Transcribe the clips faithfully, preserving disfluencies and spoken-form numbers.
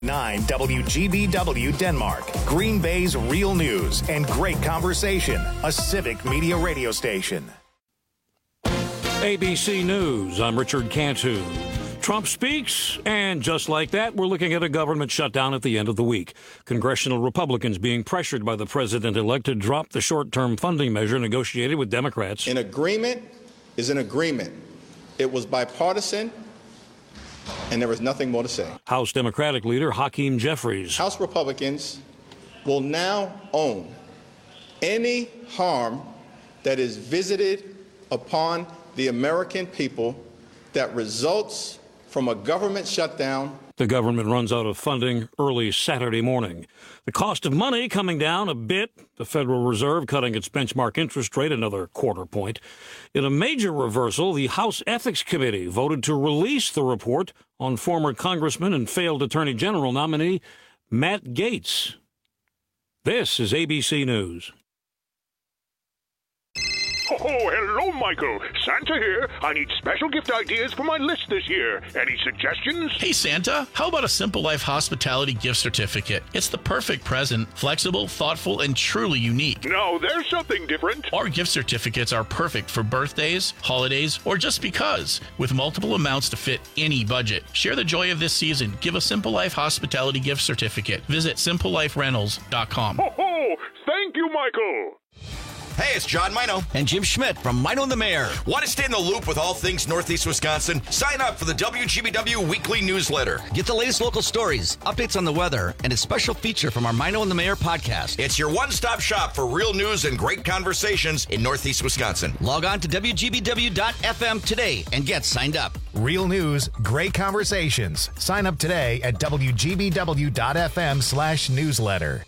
nine W G B W Denmark, Green Bay's real news and great conversation, a civic media radio station. A B C News, I'm Richard Cantu. Trump speaks, and just like that, we're looking at a government shutdown at the end of the week. Congressional Republicans being pressured by the president-elect to drop the short-term funding measure negotiated with Democrats. An agreement is an agreement. It was bipartisan, and there was nothing more to say. House Democratic leader Hakeem Jeffries. House Republicans will now own any harm that is visited upon the American people that results from a government shutdown. The government runs out of funding early Saturday morning. The cost of money coming down a bit. The Federal Reserve cutting its benchmark interest rate another quarter point. In a major reversal, the House Ethics Committee voted to release the report on former Congressman and failed Attorney General nominee Matt Gaetz. This is A B C News. Oh, hello, Michael. Santa here. I need special gift ideas for my list this year. Any suggestions? Hey, Santa, how about a Simple Life Hospitality gift certificate? It's the perfect present, flexible, thoughtful, and truly unique. No, there's something different. Our gift certificates are perfect for birthdays, holidays, or just because, with multiple amounts to fit any budget. Share the joy of this season. Give a Simple Life Hospitality gift certificate. Visit simple life rentals dot com. Ho, ho! Thank you, Michael. Hey, it's John Mino. And Jim Schmidt from Mino and the Mayor. Want to stay in the loop with all things Northeast Wisconsin? Sign up for the W G B W weekly newsletter. Get the latest local stories, updates on the weather, and a special feature from our Mino and the Mayor podcast. It's your one-stop shop for real news and great conversations in Northeast Wisconsin. Log on to W G B W dot F M today and get signed up. Real news, great conversations. Sign up today at W G B W dot F M slash newsletter.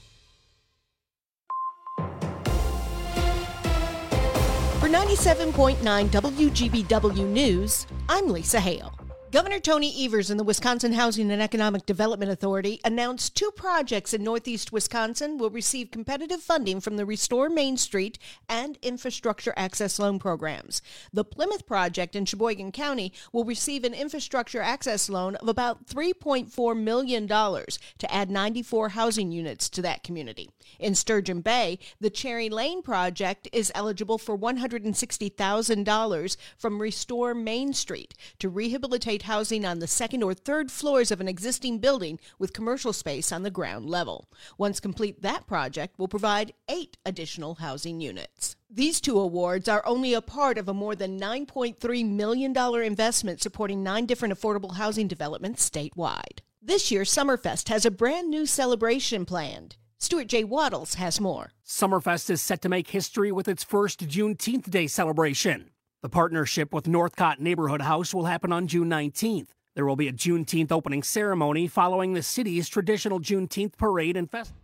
For ninety-seven point nine W G B W News, I'm Lisa Hale. Governor Tony Evers and the Wisconsin Housing and Economic Development Authority announced two projects in Northeast Wisconsin will receive competitive funding from the Restore Main Street and Infrastructure Access Loan programs. The Plymouth project in Sheboygan County will receive an infrastructure access loan of about three point four million dollars to add ninety-four housing units to that community. In Sturgeon Bay, the Cherry Lane project is eligible for one hundred sixty thousand dollars from Restore Main Street to rehabilitate housing on the second or third floors of an existing building with commercial space on the ground level. Once complete, that project will provide eight additional housing units. These two awards are only a part of a more than nine point three million dollars investment supporting nine different affordable housing developments statewide. This year, Summerfest has a brand new celebration planned. Stuart J. Waddles has more. Summerfest is set to make history with its first Juneteenth Day celebration. The partnership with Northcott Neighborhood House will happen on June nineteenth. There will be a Juneteenth opening ceremony following the city's traditional Juneteenth parade and festival.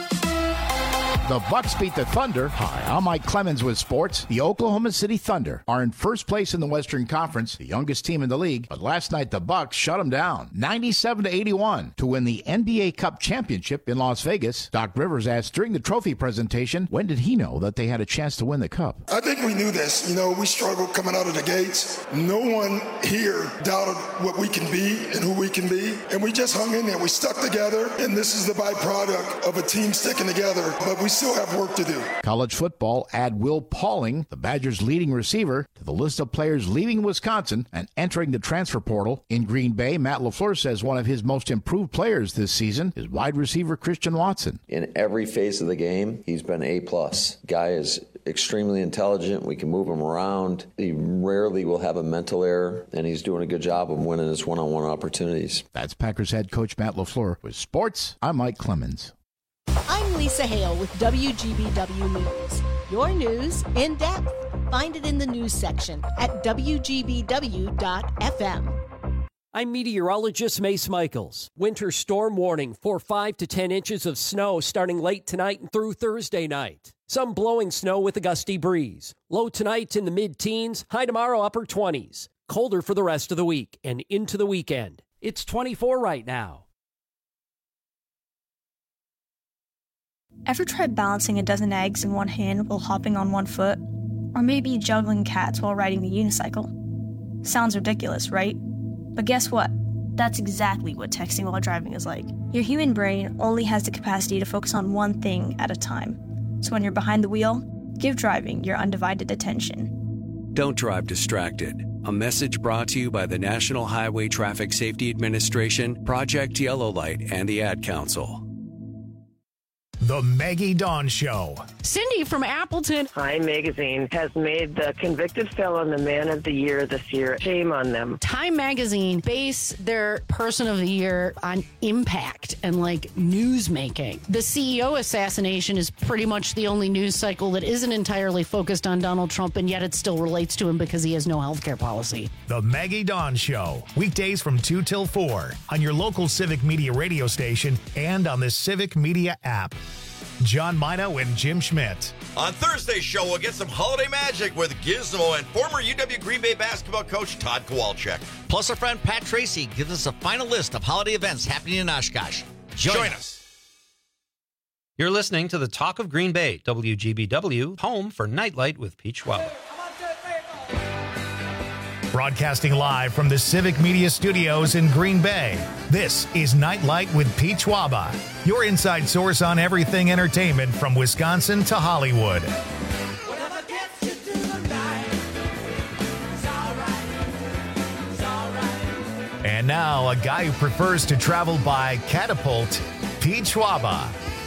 The Bucks beat the Thunder. Hi, I'm Mike Clemens with sports. The Oklahoma City Thunder are in first place in the Western Conference, the youngest team in the league. But last night, the Bucks shut them down, ninety-seven to eighty-one, to win the N B A Cup championship in Las Vegas. Doc Rivers asked during the trophy presentation, when did he know that they had a chance to win the Cup? I think we knew this. You know, we struggled coming out of the gates. No one here doubted what we can be and who we can be. And we just hung in there. We stuck together. And this is the byproduct of a team sticking together. But we still have work to do. College football, add Will Pauling, the Badgers' leading receiver, to the list of players leaving Wisconsin and entering the transfer portal. In Green Bay, Matt LaFleur says one of his most improved players this season is wide receiver Christian Watson. In every phase of the game, he's been A plus. Guy is extremely intelligent. We can move him around. He rarely will have a mental error, and he's doing a good job of winning his one-on-one opportunities. That's Packers head coach Matt LaFleur. With sports, I'm Mike Clemens. I'm Lisa Hale with W G B W News. Your news in depth. Find it in the news section at W G B W dot F M. I'm meteorologist Mace Michaels. Winter storm warning for five to ten inches of snow starting late tonight and through Thursday night. Some blowing snow with a gusty breeze. Low tonight in the mid-teens, high tomorrow upper twenties. Colder for the rest of the week and into the weekend. It's twenty-four right now. Ever tried balancing a dozen eggs in one hand while hopping on one foot? Or maybe juggling cats while riding the unicycle? Sounds ridiculous, right? But guess what? That's exactly what texting while driving is like. Your human brain only has the capacity to focus on one thing at a time. So when you're behind the wheel, give driving your undivided attention. Don't drive distracted. A message brought to you by the National Highway Traffic Safety Administration, Project Yellow Light, and the Ad Council. The Maggie Dawn Show. Cindy from Appleton. Time Magazine has made the convicted felon the man of the year this year. Shame on them. Time Magazine base their person of the year on impact and like news making. The C E O assassination is pretty much the only news cycle that isn't entirely focused on Donald Trump, and yet it still relates to him because he has no health care policy. The Maggie Dawn Show. Weekdays from two till four on your local Civic Media radio station and on the Civic Media app. John Mino and Jim Schmidt. On Thursday's show, we'll get some holiday magic with Gizmo and former U W Green Bay basketball coach Todd Kowalczyk. Plus, our friend Pat Tracy gives us a final list of holiday events happening in Oshkosh. Join, Join us. us. You're listening to the Talk of Green Bay, W G B W, home for Nightlight with Pete Schwab. Broadcasting live from the Civic Media Studios in Green Bay, this is Nightlight with Pete Schwaba, your inside source on everything entertainment from Wisconsin to Hollywood. And now, a guy who prefers to travel by catapult, Pete Schwaba.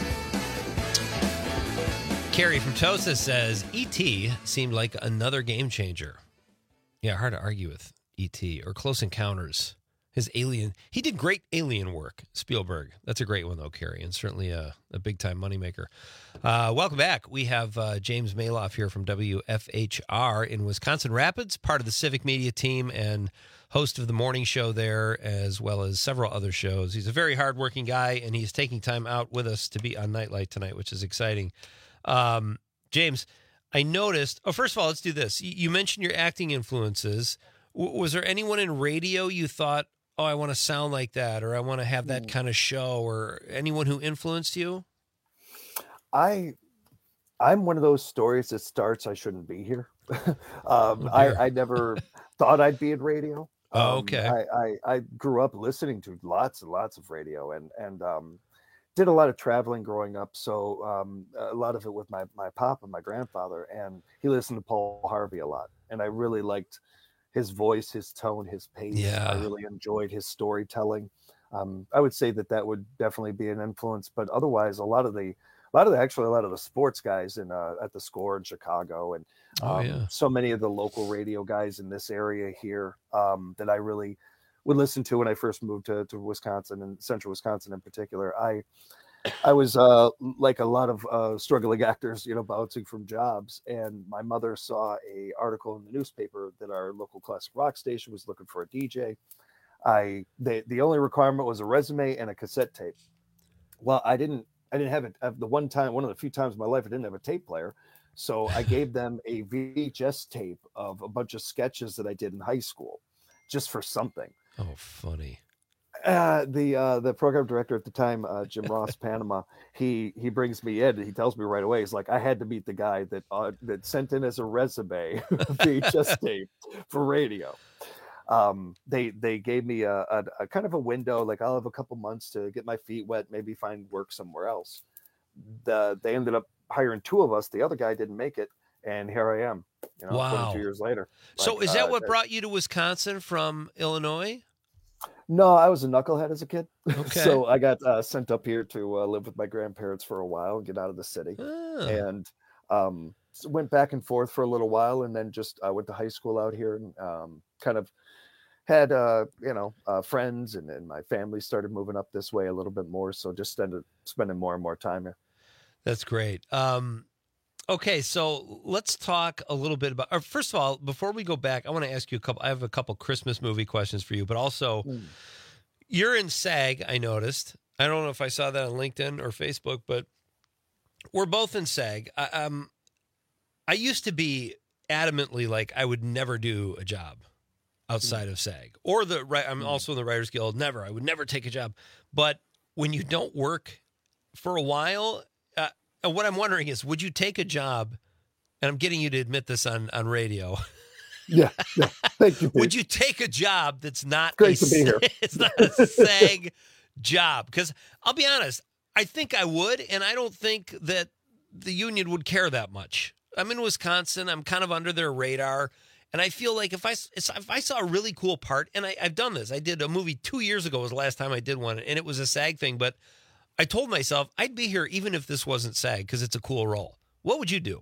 Carrie from Tosa says, E T seemed like another game changer. Yeah, hard to argue with E T or Close Encounters. His Alien, he did great alien work, Spielberg. That's a great one, though, Carrie, and certainly a, a big-time moneymaker. Uh, welcome back. We have uh, James Maloff here from W F H R in Wisconsin Rapids, part of the Civic Media team and host of the morning show there, as well as several other shows. He's a very hardworking guy, and he's taking time out with us to be on Nightlight tonight, which is exciting. Um, James, I noticed, oh, first of all, let's do this. You mentioned your acting influences. W- was there anyone in radio you thought, oh, I want to sound like that, or I want to have that kind of show, or anyone who influenced you? I, I'm one of those stories that starts, I shouldn't be here. um, oh, I, I never thought I'd be in radio. Um, oh, okay. I, I, I grew up listening to lots and lots of radio and, and, um, did a lot of traveling growing up. So um, a lot of it with my, my pop and my grandfather, and he listened to Paul Harvey a lot. And I really liked his voice, his tone, his pace. Yeah. I really enjoyed his storytelling. Um, I would say that that would definitely be an influence, but otherwise a lot of the, a lot of the, actually a lot of the sports guys in uh, at the Score in Chicago, and um, oh, yeah. so many of the local radio guys in this area here um, that I really would listen to when I first moved to, to Wisconsin, and central Wisconsin in particular. I, I was uh, like a lot of uh, struggling actors, you know, bouncing from jobs. And my mother saw a article in the newspaper that our local classic rock station was looking for a D J. I, the, the only requirement was a resume and a cassette tape. Well, I didn't, I didn't have it. The one time, one of the few times in my life, I didn't have a tape player. So I gave them a V H S tape of a bunch of sketches that I did in high school, just for something. Oh, funny. Uh, the uh, the program director at the time, uh, Jim Ross, Panama, he he brings me in. He tells me right away, he's like, I had to meet the guy that uh, that sent in as a resume V H S tape for radio. Um, they they gave me a, a, a kind of a window, like I'll have a couple months to get my feet wet, maybe find work somewhere else. The they ended up hiring two of us. The other guy didn't make it, and here I am. You know, wow. twenty-two years later. So like, is that uh, what brought you to Wisconsin from Illinois? No, I was a knucklehead as a kid. Okay. So I got uh, sent up here to uh, live with my grandparents for a while and get out of the city. Oh. And um, went back and forth for a little while, and then just I uh, went to high school out here, and um, kind of had uh, you know uh, friends, and, and my family started moving up this way a little bit more. So just ended spending more and more time here. That's great. Um, okay, so let's talk a little bit about. Or first of all, before we go back, I want to ask you a couple. I have a couple Christmas movie questions for you, but also mm. you're in SAG. I noticed. I don't know if I saw that on LinkedIn or Facebook, but we're both in SAG. I, um, I used to be adamantly like I would never do a job outside mm. of SAG or the right. I'm mm. also in the Writers Guild. Never. I would never take a job. But when you don't work for a while. Uh, and what I'm wondering is, would you take a job, and I'm getting you to admit this on, on radio, Yeah, yeah. Thank you. Pete. Would you take a job that's not Great a, to be here. It's not a SAG job? Because I'll be honest, I think I would, and I don't think that the union would care that much. I'm in Wisconsin. I'm kind of under their radar. And I feel like if I, if I saw a really cool part, and I, I've done this. I did a movie two years ago was the last time I did one, and it was a SAG thing. But I told myself I'd be here even if this wasn't SAG because it's a cool role. What would you do?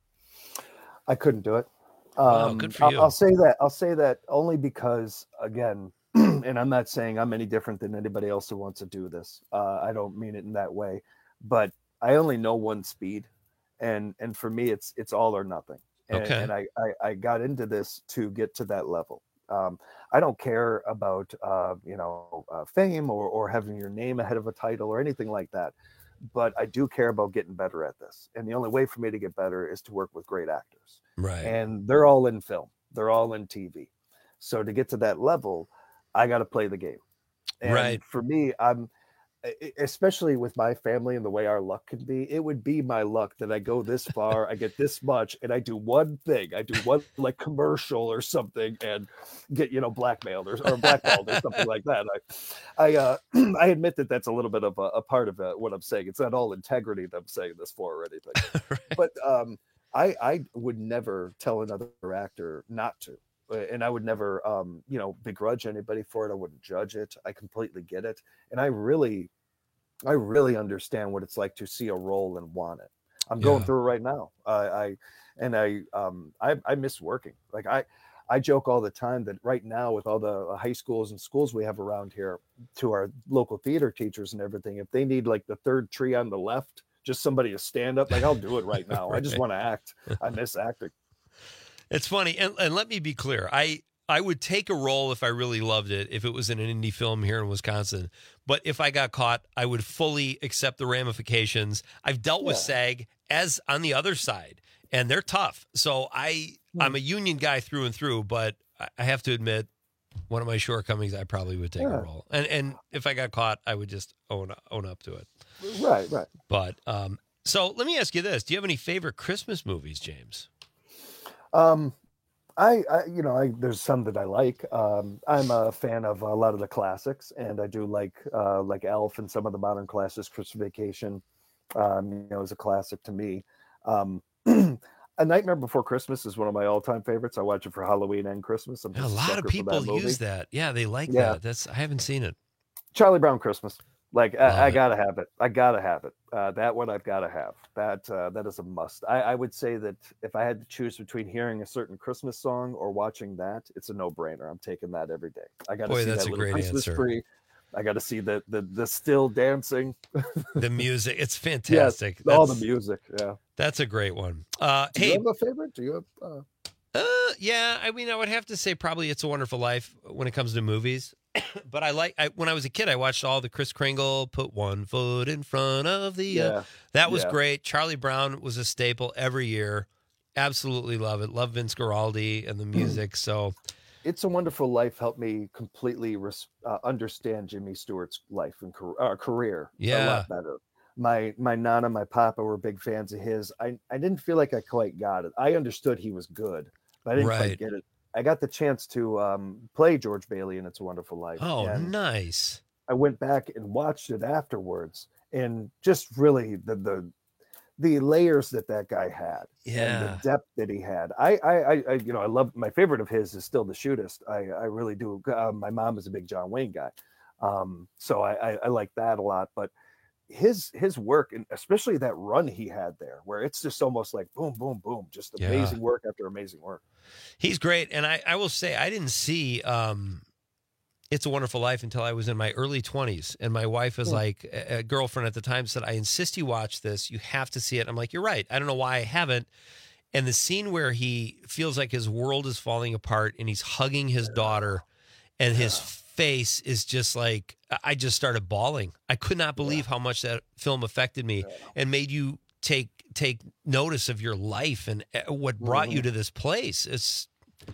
I couldn't do it. Um, Wow, good for I'll, you. I'll say that. I'll say that only because, again, and I'm not saying I'm any different than anybody else who wants to do this. Uh, I don't mean it in that way, but I only know one speed, and and for me, it's it's all or nothing. And, Okay. and I, I I got into this to get to that level. Um, I don't care about uh, you know uh, fame or or having your name ahead of a title or anything like that, but I do care about getting better at this. And the only way for me to get better is to work with great actors. Right. And they're all in film. They're all in T V. So to get to that level, I got to play the game. And Right. for me, I'm e- especially with my family and the way our luck can be, it would be my luck that I go this far, I get this much, and I do one thing. I do one like commercial or something and get, you know, blackmailed or, or blackballed or something like that. I, I, uh, I admit that that's a little bit of a, a part of uh, what I'm saying. It's not all integrity that I'm saying this for or anything, but um, I, I would never tell another actor not to. Uh, And I would never, um, you know, begrudge anybody for it. I wouldn't judge it. I completely get it. And I really, I really understand what it's like to see a role and want it. I'm going Yeah. through it right now. I, I and I, um, I, I miss working. Like I, I joke all the time that right now with all the high schools and schools we have around here, to our local theater teachers and everything, if they need like the third tree on the left, just somebody to stand up, like I'll do it right now. I just Right. want to act. I miss acting. It's funny, and, and let me be clear. I I would take a role if I really loved it, if it was in an indie film here in Wisconsin. But if I got caught, I would fully accept the ramifications. I've dealt with Yeah. SAG as on the other side, and they're tough. So I I'm a union guy through and through, but I- I have to admit, one of my shortcomings, I probably would take Yeah. a role. And and if I got caught, I would just own own up to it. Right, right. But um, so let me ask you this: do you have any favorite Christmas movies, James? Um, I, I, you know, I there's some that I like. Um, I'm a fan of a lot of the classics, and I do like uh, like Elf and some of the modern classics. Christmas Vacation, um, you know, is a classic to me. Um, A Nightmare Before Christmas is one of my all-time favorites. I watch it for Halloween and Christmas. I'm A just lot sucker of for people movie. use that. Yeah, they like Yeah. that. That's I haven't seen it. Charlie Brown Christmas. Like Love I, I it. gotta have it. I gotta have it. Uh, that one I've gotta have. That uh, that is a must. I, I would say that if I had to choose between hearing a certain Christmas song or watching that, it's a no-brainer. I'm taking that every day. I gotta Boy, see that's that a little great Christmas answer. tree. I gotta see the the the still dancing. The music, it's Yes, fantastic. all the That's- music. Yeah. That's a great one. Uh, Do you hey, have a favorite? Do you have? Uh... Uh, yeah, I mean, I would have to say probably It's a Wonderful Life when it comes to movies. But I like, I, when I was a kid, I watched all the Kris Kringle, Put One Foot in Front of the, Yeah. uh, that was Yeah. great. Charlie Brown was a staple every year. Absolutely love it. Love Vince Guaraldi and the music. So It's a Wonderful Life helped me completely res- uh, understand Jimmy Stewart's life and car- uh, career a Yeah. lot better. My my nana, my papa were big fans of his. I, I didn't feel like I quite got it. I understood he was good, but I didn't Right. quite get it. I got the chance to um, play George Bailey in It's a Wonderful Life. oh, and nice. I went back and watched it afterwards, and just really the the the layers that that guy had, and Yeah. the depth that he had. I I, I, I you know I love my favorite of his is still The Shootist. I I really do. Uh, my mom is a big John Wayne guy, um, so I, I I like that a lot. But his his work, and especially that run he had there, where it's just almost like boom, boom, boom, just Yeah. amazing work after amazing work. He's great. And I, I will say, I didn't see um, It's a Wonderful Life until I was in my early twenties. And my wife was Hmm. like, a a girlfriend at the time said, I insist you watch this. You have to see it. I'm like, you're right. I don't know why I haven't. And the scene where he feels like his world is falling apart and he's hugging his daughter and his face is just like, I just started bawling. I could not believe how much that film affected me and made you take take notice of your life and uh, what brought you Mhm. to this place. It's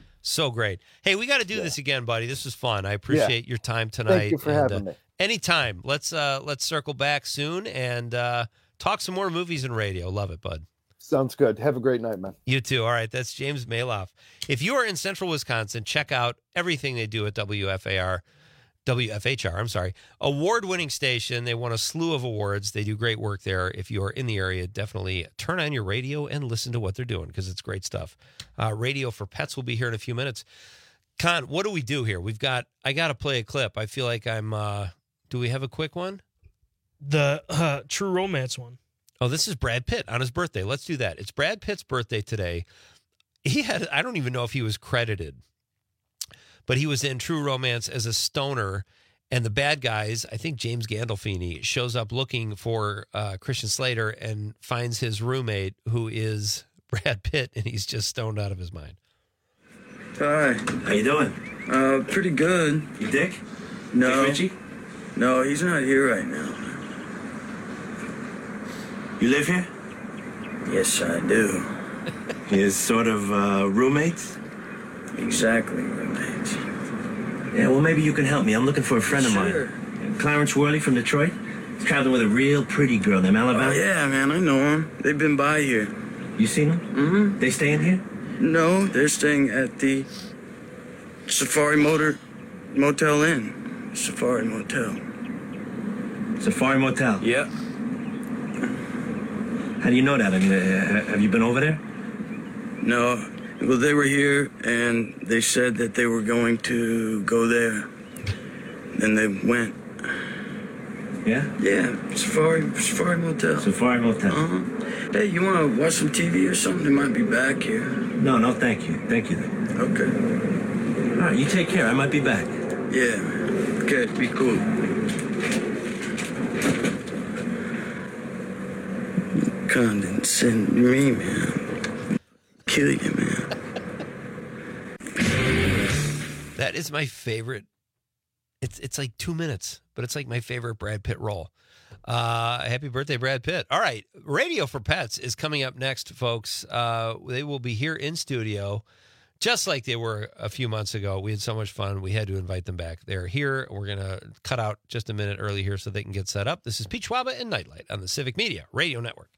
so great. Hey, we got to do this again, buddy. This was fun. I appreciate your time tonight. Thank you for and, having uh, me. Anytime. Let's uh let's circle back soon and uh talk some more movies and radio. Love it, bud. Sounds good. Have a great night, man. You too. All right. That's James Maloff. If you are in central Wisconsin, check out everything they do at W F A R. W F H R, I'm sorry, award-winning station. They won a slew of awards. They do great work there. If you are in the area, definitely turn on your radio and listen to what they're doing because it's great stuff. Uh, Radio for Pets will be here in a few minutes. Con, what do we do here? We've got, I got to play a clip. I feel like I'm, uh, do we have a quick one? The uh, True Romance one. Oh, this is Brad Pitt on his birthday. Let's do that. It's Brad Pitt's birthday today. He had, I don't even know if he was credited, but he was in True Romance as a stoner, and the bad guys, I think James Gandolfini, shows up looking for uh, Christian Slater and finds his roommate, who is Brad Pitt, and he's just stoned out of his mind. Hi. How you doing? Uh, pretty good. You Dick? No. Dick Ritchie? No, he's not here right now. You live here? Yes, I do. Is sort of uh, roommates? Exactly, roommates. Yeah, well, maybe you can help me. I'm looking for a friend Sure. of mine. Clarence Worley from Detroit. He's traveling with a real pretty girl named Alabama. Oh, yeah, man, I know him. They've been by here. You seen them? Mm-hmm. They staying here? No, they're staying at the Safari Motor Motel Inn. Safari Motel. Safari Motel? Yeah. How do you know that? I mean, uh, have you been over there? No. Well, they were here, and they said that they were going to go there. Then they went. Yeah? Yeah, Safari, Safari Motel. Safari Motel. Uh-huh. Hey, you want to watch some T V or something? They might be back here. No, no, thank you. Thank you. Then. Okay. All right, you take care. I might be back. Yeah, man. Okay, be cool. Condescend me, man. Kill you, man. That is my favorite. It's it's like two minutes, but it's like my favorite Brad Pitt role. Uh, happy birthday, Brad Pitt. All right. Radio for Pets is coming up next, folks. Uh, they will be here in studio, just like they were a few months ago. We had so much fun. We had to invite them back. They're here. We're going to cut out just a minute early here so they can get set up. This is Pete Schwaba and Nightlight on the Civic Media Radio Network.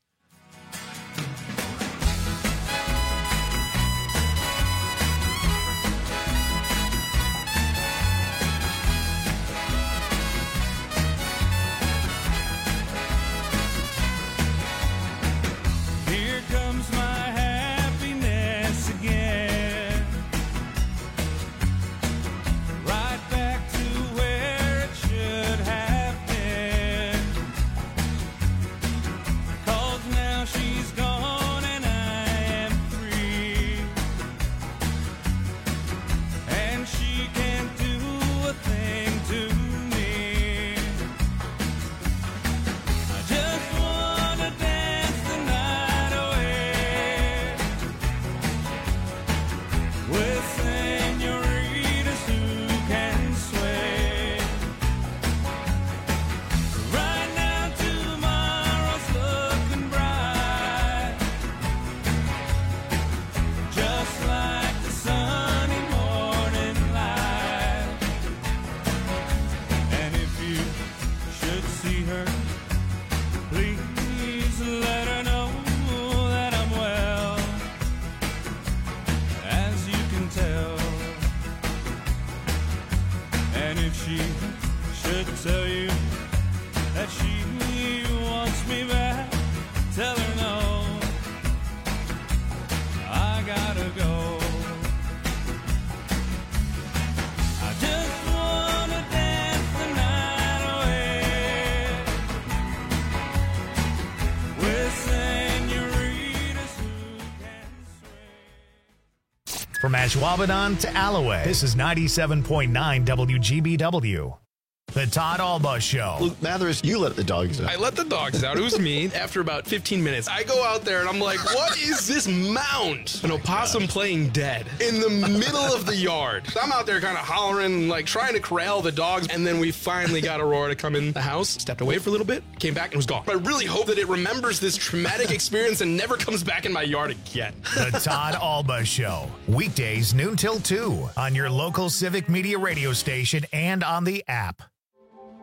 From Ashwaubenon to Alloway, this is ninety-seven point nine W G B W. The Todd Alba Show. Luke Mathers, you let the dogs out. I let the dogs out. It was me. After about fifteen minutes, I go out there and I'm like, what is this mound? An opossum playing dead in the middle of the yard. I'm out there kind of hollering, like trying to corral the dogs. And then we finally got Aurora to come in the house, stepped away for a little bit, came back and was gone. But I really hope that it remembers this traumatic experience and never comes back in my yard again. The Todd Alba Show. Weekdays noon till two on your local Civic Media radio station and on the app.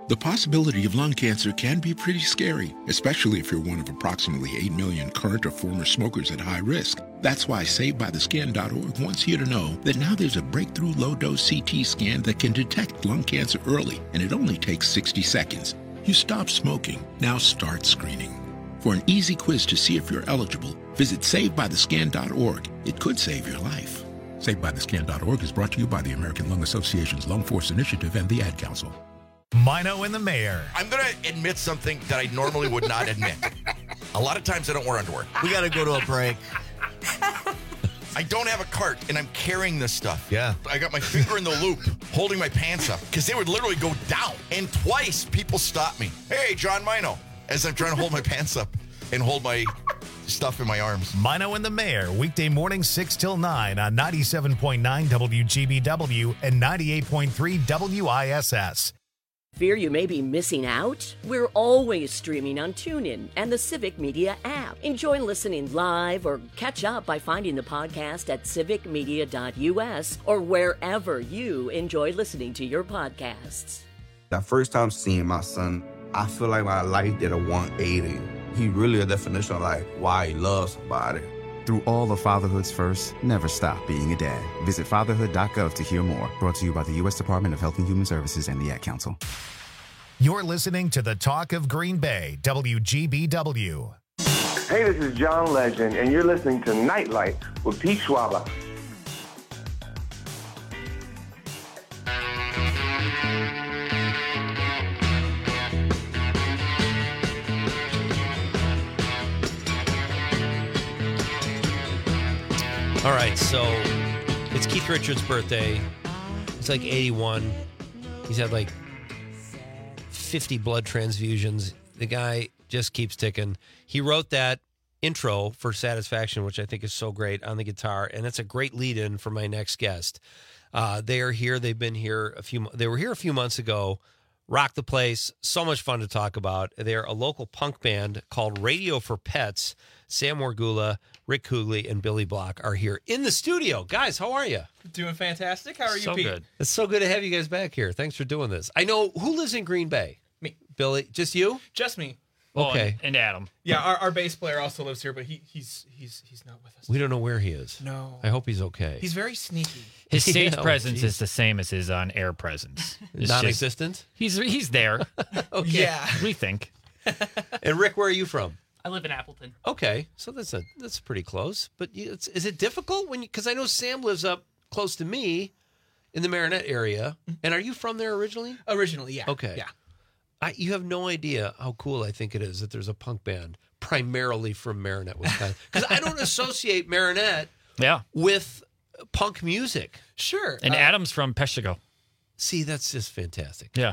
The possibility of lung cancer can be pretty scary, especially if you're one of approximately eight million current or former smokers at high risk. That's why Saved By The Scan dot org wants you to know that now there's a breakthrough low-dose C T scan that can detect lung cancer early, and it only takes sixty seconds. You stop smoking, now start screening. For an easy quiz to see if you're eligible, visit Saved By The Scan dot org. It could save your life. Saved By The Scan dot org is brought to you by the American Lung Association's Lung Force Initiative and the Ad Council. Mino and the Mayor. I'm going to admit something that I normally would not admit. A lot of times I don't wear underwear. We got to go to a break. I don't have a cart, and I'm carrying this stuff. Yeah. I got my finger in the loop, holding my pants up, because they would literally go down. And twice, people stopped me. Hey, John Mino, as I'm trying to hold my pants up and hold my stuff in my arms. Mino and the Mayor, weekday mornings six till nine on ninety-seven point nine W G B W and ninety-eight point three W I S S. Fear you may be missing out? We're always streaming on TuneIn and the Civic Media app. Enjoy listening live or catch up by finding the podcast at civic media dot U S or wherever you enjoy listening to your podcasts. The first time seeing my son, I feel like my life did a one eighty. He really a definition of like why he loves somebody. Through all of fatherhood's first, never stop being a dad. Visit fatherhood dot gov to hear more. Brought to you by the U S Department of Health and Human Services and the Ad Council. You're listening to the Talk of Green Bay, W G B W. Hey, this is John Legend, and you're listening to Nightlight with Pete Schwaba. All right, so it's Keith Richards' birthday. He's like eighty-one. He's had like fifty blood transfusions. The guy just keeps ticking. He wrote that intro for Satisfaction, which I think is so great, on the guitar, and that's a great lead-in for my next guest. Uh, they are here. They've been here a few. They were here a few months ago. Rock the place. So much fun to talk about. They're a local punk band called Radio for Pets. Sam Morgula, Rick Kugley, and Billy Block are here in the studio. Guys, how are you? Doing fantastic. How are you, so Pete? Good. It's so good to have you guys back here. Thanks for doing this. I know, who lives in Green Bay? Me. Billy? Just you? Just me. Okay. Oh, and, and Adam. Yeah, our, our bass player also lives here, but he, he's he's he's not with us. We don't know where he is. No. I hope he's okay. He's very sneaky. His stage Yeah, presence geez. is the same as his on-air presence. It's Non-existent? just- he's he's there. Okay. Yeah. We think. And Rick, where are you from? I live in Appleton. Okay, so that's a that's pretty close. But you, it's, is it difficult when? Because I know Sam lives up close to me, in the Marinette area. And are you from there originally? Originally, yeah. Okay. Yeah. I, you have no idea how cool I think it is that there's a punk band primarily from Marinette, Wisconsin. Because I don't associate Marinette Yeah. with punk music. Sure. And Uh, Adam's from Peshtigo. See, that's just fantastic. Yeah.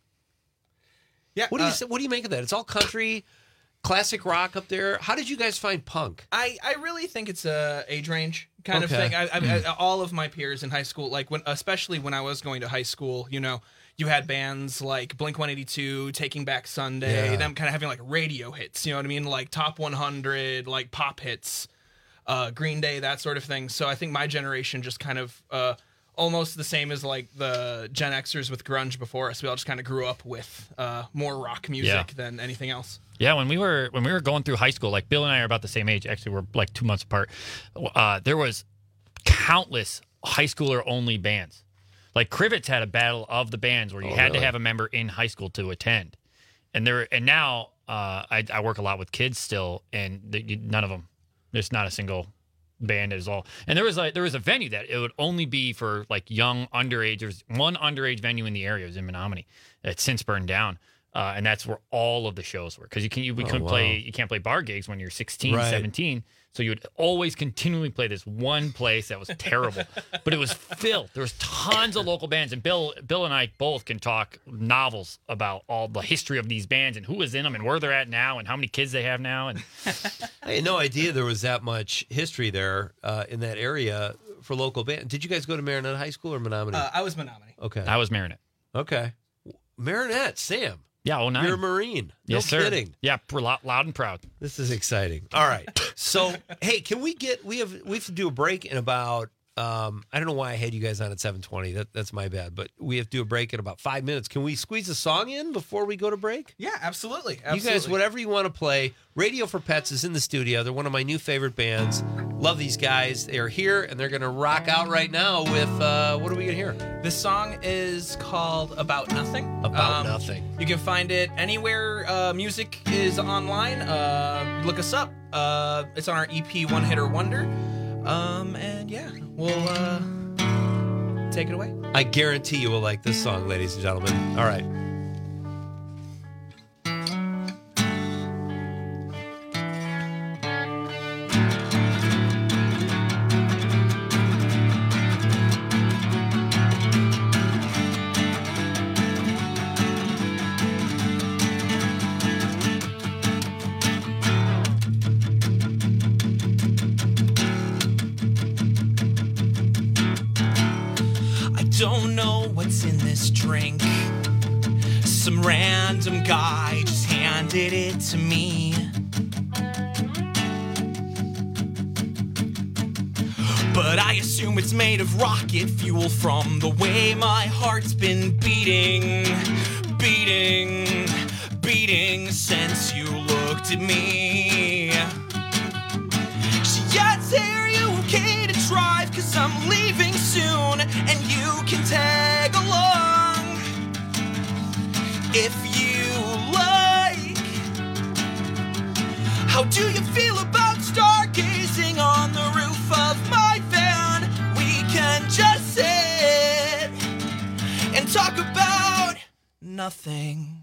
Yeah. What do you uh, say- what do you make of that? It's all country, classic rock up there. How did you guys find punk? I, I really think it's a age range kind Okay. of thing. I, I, I, all of my peers in high school, like when, especially when I was going to high school, you know, you had bands like Blink one eighty-two, Taking Back Sunday, Yeah. them kind of having like radio hits, you know what I mean? Like Top one hundred, like pop hits, uh, Green Day, that sort of thing. So I think my generation just kind of uh, almost the same as like the Gen Xers with grunge before us. We all just kind of grew up with uh, more rock music Yeah. than anything else. Yeah, when we were when we were going through high school, like Bill and I are about the same age. Actually, we're like two months apart. Uh, there was countless high schooler only bands. Like Crivets had a battle of the bands where you Oh, had really? to have a member in high school to attend. And there and now uh, I, I work a lot with kids still, and the, you, none of them. There's not a single band is all. And there was like there was a venue that it would only be for like young underage. There's one underage venue in the area. It was in Menominee. It's since burned down. Uh, and that's where all of the shows were, because you can you we Oh, couldn't wow. play you can't play bar gigs when you're sixteen, Right. seventeen. So you would always continually play this one place that was terrible, but it was filled. There was tons of local bands, and Bill Bill and I both can talk novels about all the history of these bands and who was in them and where they're at now and how many kids they have now. And I had no idea there was that much history there uh, in that area for local band. Did you guys go to Marinette High School or Menominee? Uh, I was Menominee. Okay. I was Marinette. Okay. Marinette, Sam. Yeah, oh nine. You're a Marine. No Yes, sir. kidding. Yeah, we're loud, loud and proud. This is exciting. All right. So, hey, can we get we have we have to do a break in about Um, I don't know why I had you guys on at seven twenty. That, that's my bad. But we have to do a break in about five minutes. Can we squeeze a song in before we go to break? Yeah, absolutely. absolutely. You guys, whatever you want to play. Radio for Pets is in the studio. They're one of my new favorite bands. Love these guys. They are here, and they're going to rock out right now with, uh, what are we going to hear? This song is called About Nothing. About um, Nothing. You can find it anywhere uh, music is online. Uh, look us up. Uh, it's on our E P One Hitter Wonder. Um, and yeah, we'll uh, take it away. I guarantee you will like this song, ladies and gentlemen. All right. Don't know what's in this drink. Some random guy just handed it to me. But I assume it's made of rocket fuel from the way my heart's been beating, beating, beating since you looked at me. She asks, are you okay to drive? Cause I'm leaving soon and you can tag along if you like. How do you feel about stargazing on the roof of my van? We can just sit and talk about nothing.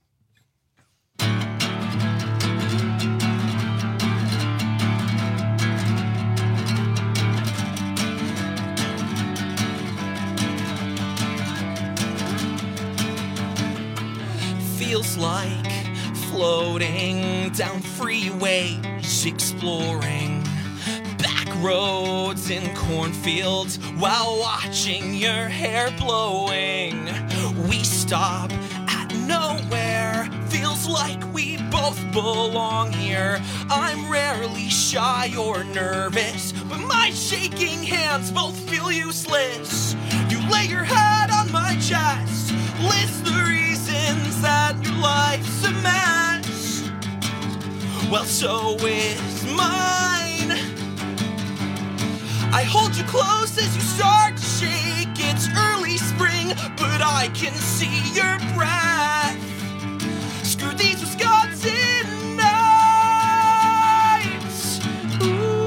Feels like floating down freeways, exploring back roads in cornfields while watching your hair blowing. We stop at nowhere, feels like we both belong here. I'm rarely shy or nervous, but my shaking hands both feel useless. You lay your head on my chest, list the reasons that your life's a mess. Well, so is mine. I hold you close as you start to shake. It's early spring, but I can see your breath. Screw these Wisconsin nights. Ooh.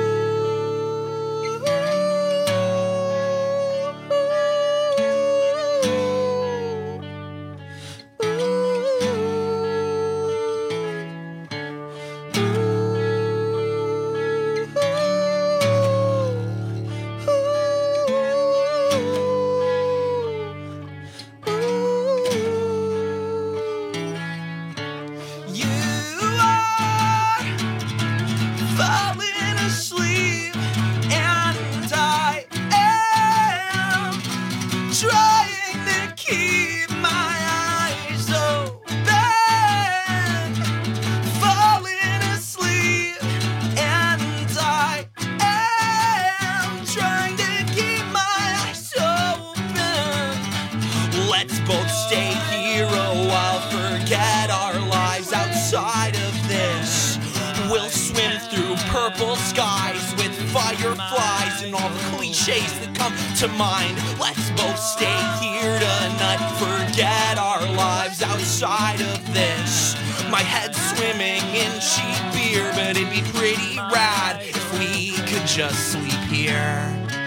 Purple skies with fireflies and all the cliches that come to mind. Let's both stay here tonight, forget our lives outside of this. My head's swimming in cheap beer, but it'd be pretty rad if we could just sleep here.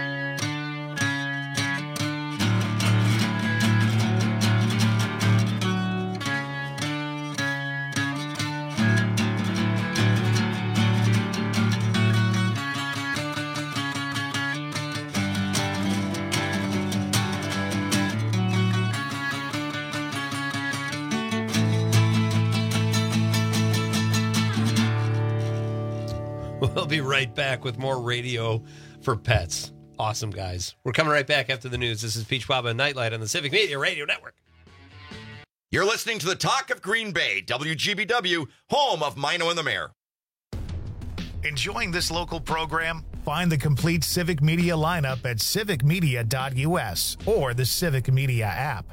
We'll be right back with more Radio for Pets. Awesome, guys. We're coming right back after the news. This is Peach Waba and Nightlight on the Civic Media Radio Network. You're listening to the Talk of Green Bay, W G B W, home of Mino and the Mayor. Enjoying this local program? Find the complete Civic Media lineup at civic media dot u s or the Civic Media app.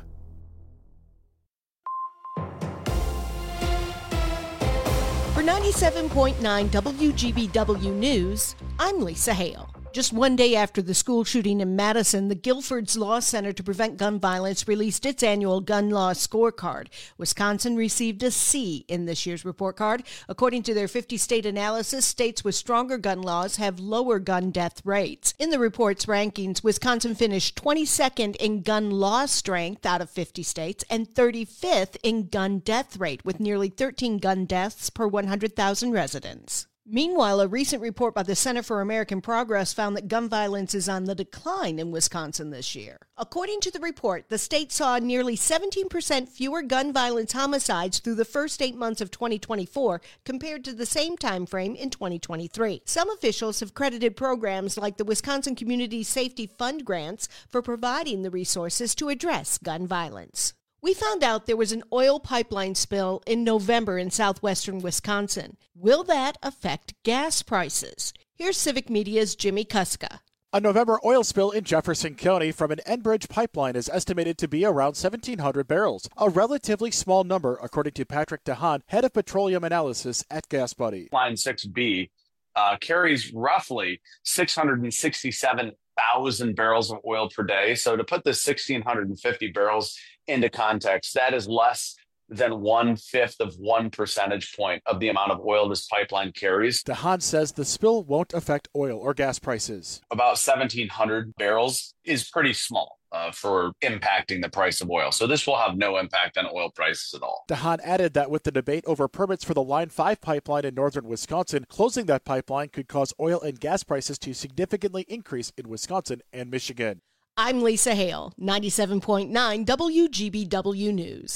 For ninety-seven point nine W G B W News, I'm Lisa Hale. Just one day after the school shooting in Madison, the Guilford's Law Center to Prevent Gun Violence released its annual gun law scorecard. Wisconsin received a C in this year's report card. According to their fifty-state analysis, states with stronger gun laws have lower gun death rates. In the report's rankings, Wisconsin finished twenty-second in gun law strength out of fifty states and thirty-fifth in gun death rate, with nearly thirteen gun deaths per one hundred thousand residents. Meanwhile, a recent report by the Center for American Progress found that gun violence is on the decline in Wisconsin this year. According to the report, the state saw nearly seventeen percent fewer gun violence homicides through the first eight months of twenty twenty-four compared to the same time frame in twenty twenty-three. Some officials have credited programs like the Wisconsin Community Safety Fund grants for providing the resources to address gun violence. We found out there was an oil pipeline spill in November in southwestern Wisconsin. Will that affect gas prices? Here's Civic Media's Jimmy Kuska. A November oil spill in Jefferson County from an Enbridge pipeline is estimated to be around seventeen hundred barrels, a relatively small number, according to Patrick DeHaan, head of petroleum analysis at Gas Buddy. Line six B uh, carries roughly six hundred sixty-seven thousand barrels of oil per day. So to put this one thousand six hundred fifty barrels into context, that is less than one-fifth of one percentage point of the amount of oil this pipeline carries. DeHaan says the spill won't affect oil or gas prices. About seventeen hundred barrels is pretty small uh, for impacting the price of oil. So this will have no impact on oil prices at all. DeHaan added that with the debate over permits for the Line five pipeline in northern Wisconsin, closing that pipeline could cause oil and gas prices to significantly increase in Wisconsin and Michigan. I'm Lisa Hale, ninety-seven point nine W G B W News.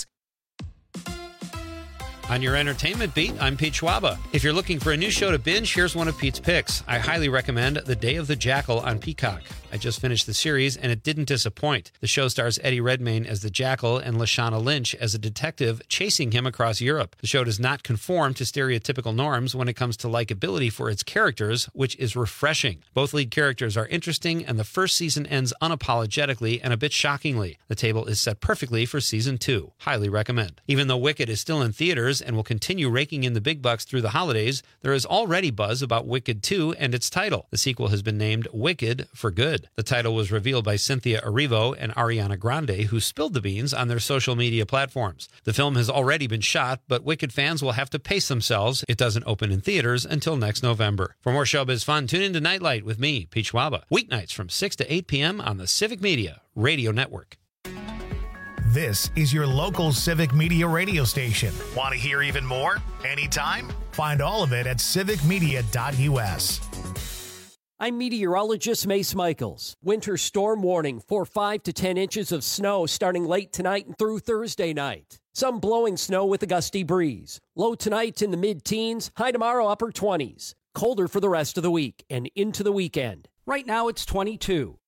On your entertainment beat, I'm Pete Schwaba. If you're looking for a new show to binge, here's one of Pete's picks. I highly recommend The Day of the Jackal on Peacock. I just finished the series, and it didn't disappoint. The show stars Eddie Redmayne as the Jackal and Lashana Lynch as a detective chasing him across Europe. The show does not conform to stereotypical norms when it comes to likability for its characters, which is refreshing. Both lead characters are interesting, and the first season ends unapologetically and a bit shockingly. The table is set perfectly for season two. Highly recommend. Even though Wicked is still in theaters and will continue raking in the big bucks through the holidays, there is already buzz about Wicked two and its title. The sequel has been named Wicked for Good. The title was revealed by Cynthia Erivo and Ariana Grande, who spilled the beans on their social media platforms. The film has already been shot, but Wicked fans will have to pace themselves. It doesn't open in theaters until next November. For more showbiz fun, tune into Nightlight with me, Pete Schwaba, weeknights from six to eight p.m. on the Civic Media Radio Network. This is your local Civic Media radio station. Want to hear even more? Anytime? Find all of it at civic media dot u s. I'm meteorologist Mace Michaels. Winter storm warning for five to ten inches of snow starting late tonight and through Thursday night. Some blowing snow with a gusty breeze. Low tonight in the mid-teens, high tomorrow upper twenties. Colder for the rest of the week and into the weekend. Right now it's twenty-two.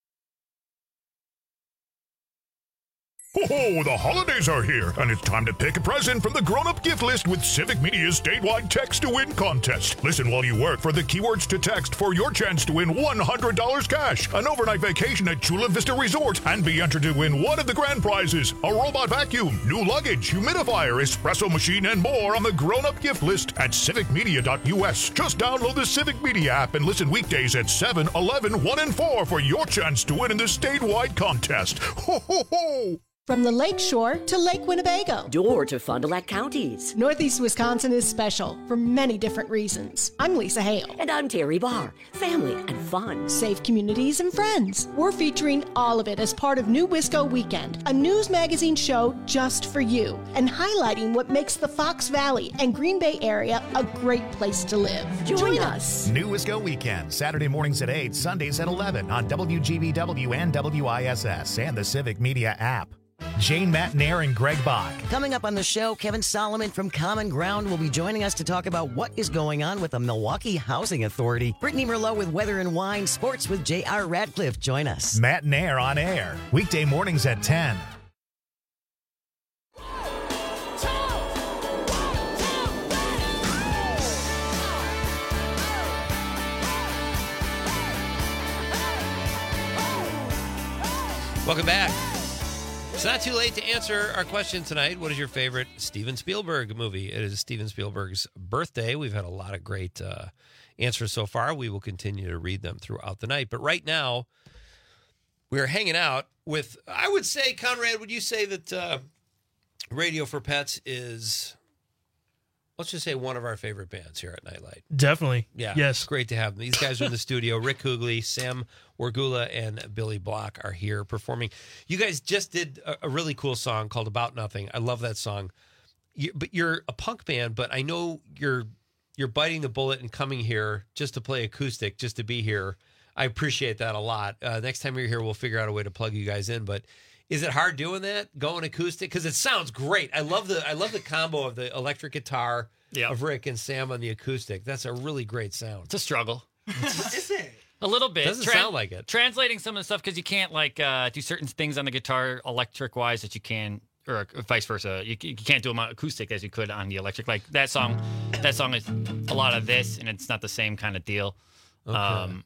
Oh, the holidays are here, and it's time to pick a present from the grown-up gift list with Civic Media's statewide text-to-win contest. Listen while you work for the keywords to text for your chance to win one hundred dollars cash, an overnight vacation at Chula Vista Resort, and be entered to win one of the grand prizes, a robot vacuum, new luggage, humidifier, espresso machine, and more on the grown-up gift list at civic media dot u s. Just download the Civic Media app and listen weekdays at seven, eleven, one, and four for your chance to win in the statewide contest. Ho, ho, ho! From the Lake Shore to Lake Winnebago. Door to Fond du Lac counties. Northeast Wisconsin is special for many different reasons. I'm Lisa Hale. And I'm Terry Barr. Family and fun. Safe communities and friends. We're featuring all of it as part of New Wisco Weekend, a news magazine show just for you, and highlighting what makes the Fox Valley and Green Bay area a great place to live. Join, Join us. us. New Wisco Weekend, Saturday mornings at eight, Sundays at eleven on W G B W and W I S S and the Civic Media app. Jane Matnair and Greg Bach. Coming up on the show, Kevin Solomon from Common Ground will be joining us to talk about what is going on with the Milwaukee Housing Authority. Brittany Merlot with Weather and Wine, Sports with J R. Radcliffe. Join us. Matnair on air, weekday mornings at ten. Welcome back. It's not too late to answer our question tonight. What is your favorite Steven Spielberg movie? It is Steven Spielberg's birthday. We've had a lot of great uh, answers so far. We will continue to read them throughout the night. But right now, we're hanging out with, I would say, Conrad, would you say that uh, Radio for Pets is, let's just say, one of our favorite bands here at Nightlight? Definitely. Yeah. Yes. It's great to have them. These guys are in the studio. Rick Hoogley, Sam Wargula, and Billy Block are here performing. You guys just did a, a really cool song called About Nothing. I love that song. You, but you're a punk band, but I know you're you're biting the bullet and coming here just to play acoustic, just to be here. I appreciate that a lot. Uh, next time you're here, we'll figure out a way to plug you guys in. But is it hard doing that, going acoustic? Because it sounds great. I love the I love the combo of the electric guitar Yep. of Rick and Sam on the acoustic. That's a really great sound. It's a struggle. Is it? A little bit. Doesn't sound like it. Translating some of the stuff because you can't like uh, do certain things on the guitar electric wise that you can, or vice versa. You, you can't do them on acoustic as you could on the electric. Like that song, that song is a lot of this, and it's not the same kind of deal. Okay. Um,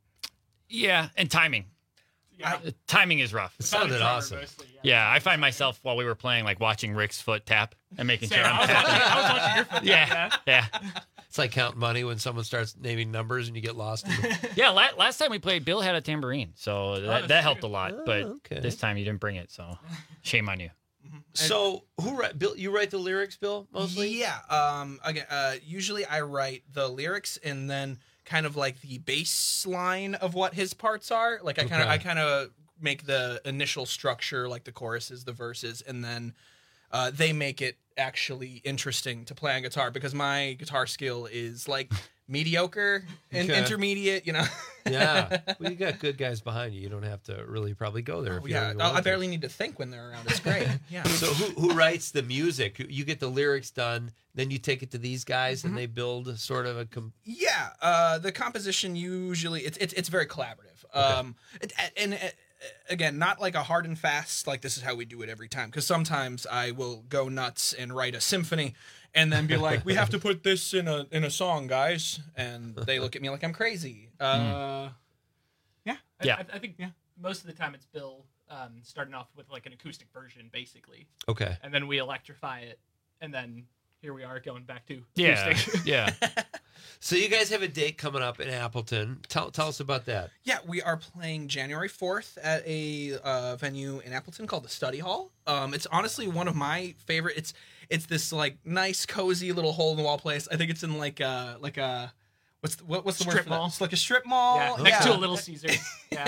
yeah, and timing. Yeah. Uh, timing is rough. It sounded awesome. Yeah. yeah, I find myself while we were playing, like watching Rick's foot tap and making Same. sure I I'm was watching- tapping. I was watching your foot Yeah, tap, yeah. It's like counting money when someone starts naming numbers and you get lost. In the... Yeah, la- last time we played, Bill had a tambourine, so that, that's that true. helped a lot. Oh, but okay. this time you didn't bring it, so shame on you. So, who write? Bill, you write the lyrics, Bill, mostly? Yeah. Um. Again, uh, usually I write the lyrics and then kind of like the bass line of what his parts are. Like I kind of, Okay. I kind of make the initial structure, like the choruses, the verses, and then uh, they make it actually interesting to play on guitar because my guitar skill is like mediocre and Okay. intermediate. You know. Yeah. Well, you got good guys behind you. You don't have to really probably go there. If you yeah. don't even I want I to. barely need to think when they're around. It's great. Yeah. So, who who writes the music? You get the lyrics done, then you take it to these guys, Mm-hmm. and they build sort of a. Com- Yeah, uh, the composition usually it's it's, it's very collaborative. Um, it, and uh, again, not like a hard and fast like this is how we do it every time. Because sometimes I will go nuts and write a symphony, and then be like, "We have to put this in a in a song, guys," and they look at me like I'm crazy. Uh, Yeah, I, Yeah. I, I think yeah, most of the time it's Bill um, starting off with like an acoustic version, basically, okay. and then we electrify it, and then here we are going back to Yeah, acoustic. yeah. So, you guys have a date coming up in Appleton. Tell tell us about that. Yeah, we are playing January fourth at a uh, venue in Appleton called the Study Hall. Um, it's honestly one of my favorite. It's it's this like nice, cozy little hole in the wall place. I think it's in like a like a what's the, what, what's the word Strip for that? mall. It's like a strip mall. Yeah, next to a Little Caesar. Yeah.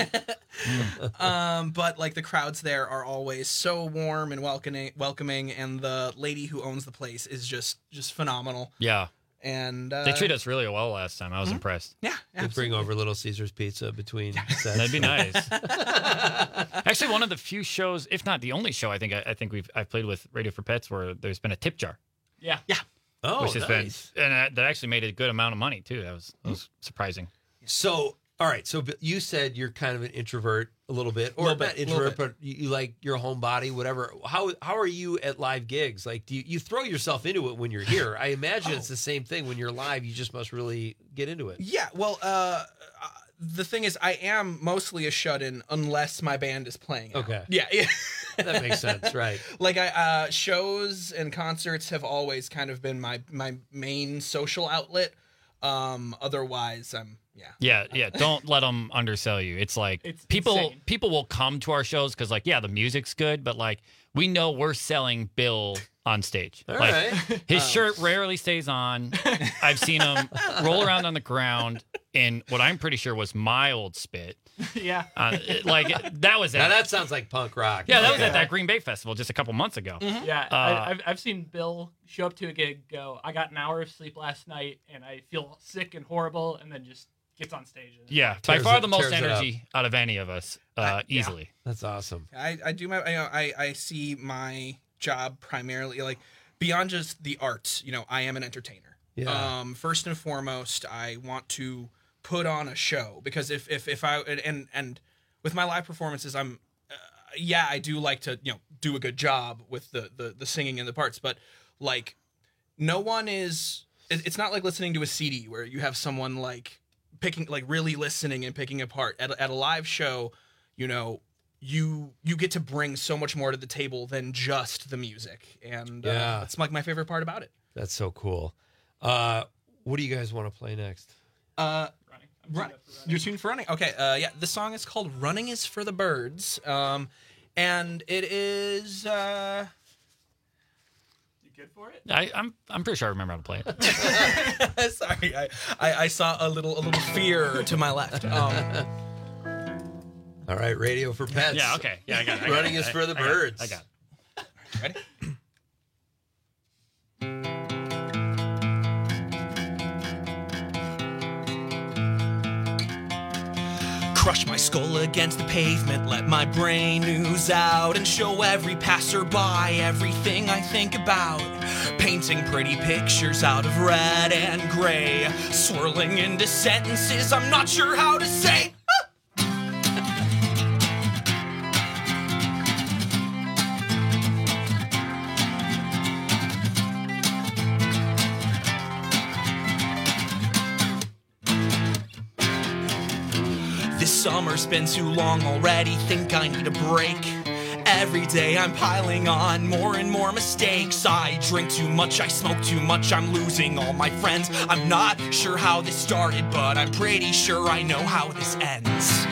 Um, but like the crowds there are always so warm and welcoming, welcoming, and the lady who owns the place is just just phenomenal. Yeah. And uh, They treated us really well last time. I was Mhm. impressed. Yeah, They bring over Little Caesar's pizza between sets. That'd be nice. Actually, one of the few shows, if not the only show, I think I, I think we've I've played with Radio for Pets where there's been a tip jar. Yeah. Yeah. Oh, which has nice. been and that, that actually made a good amount of money too. That was that was surprising. So, all right. So, you said you're kind of an introvert a little bit, or Little bit, not little introvert, bit. but you, you like your homebody, whatever. How how are you at live gigs? Like, do you, you throw yourself into it when you're here? I imagine it's the same thing when you're live. You just must really get into it. Yeah, well, uh, uh, the thing is, I am mostly a shut-in unless my band is playing. out. Okay. Yeah, yeah. That makes sense, right? Like I uh, shows and concerts have always kind of been my my main social outlet. Um, otherwise, I'm yeah. Yeah, yeah. Don't let them undersell you. It's like It's people insane. people will come to our shows because like yeah, the music's good, but like we know we're selling Bill on stage. All like right. his Um, shirt rarely stays on. I've seen him roll around on the ground in what I'm pretty sure was my old spit. yeah. Uh, it- like that was Now at, that sounds like punk rock. yeah, that was Okay. at that Green Bay Festival just a couple months ago. Yeah, Uh, I, I've I've seen Bill show up to a gig, go, I got an hour of sleep last night, and I feel sick and horrible, and then just gets on stage. And Yeah, by Tears far it- the most tears it up. energy out of any of us, uh, Uh, yeah. easily. That's awesome. I, I do my you know, I I see my job primarily like beyond just the arts. You know, I am an entertainer. Yeah. Um, first and foremost, I want to put on a show because if if if I and and with my live performances, I'm uh, yeah, I do like to you know do a good job with the the the singing and the parts, but like no one is. it- It's not like listening to a C D where you have someone like picking like really listening and picking apart at a- at a live show. You know, you you get to bring so much more to the table than just the music, and uh, Yeah. that's like my favorite part about it. That's so cool. Uh, what do you guys want to play next? Uh, Run, you're tuned for running. Okay, uh, yeah, the song is called "Running Is for the Birds," um, and it is. Uh, you good for it? I, I'm I'm pretty sure I remember how to play it. Sorry, I, I, I saw a little a little fear to my left. Um, All right, Radio for Pets. Yeah, okay. Yeah, I got it. I got Running it. is I- for the I got it. birds. I got it. Ready? Crush my skull against the pavement, let my brain ooze out, and show every passerby everything I think about. Painting pretty pictures out of red and gray, swirling into sentences I'm not sure how to say. This summer's been too long already, think I need a break. Every day I'm piling on more and more mistakes. I drink too much, I smoke too much, I'm losing all my friends. I'm not sure how this started, but I'm pretty sure I know how this ends.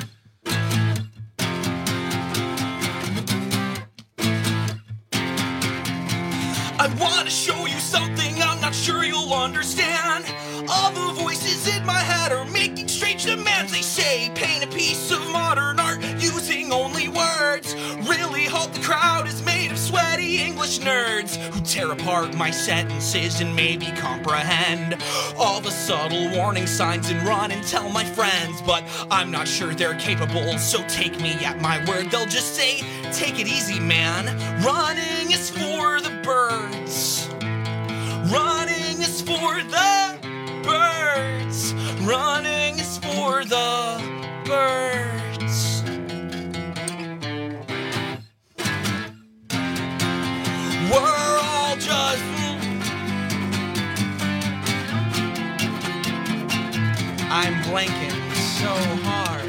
I want to show you something I'm not sure you'll understand. All the voices in my head are making strange demands. They say paint a piece of modern art using only words. Really hope the crowd is made of sweaty English nerds who tear apart my sentences and maybe comprehend all the subtle warning signs and run and tell my friends. But I'm not sure they're capable, so take me at my word. They'll just say, take it easy, man. Running is for the birds. Running is for the birds. Running is for the birds. We're all just I'm blanking so hard.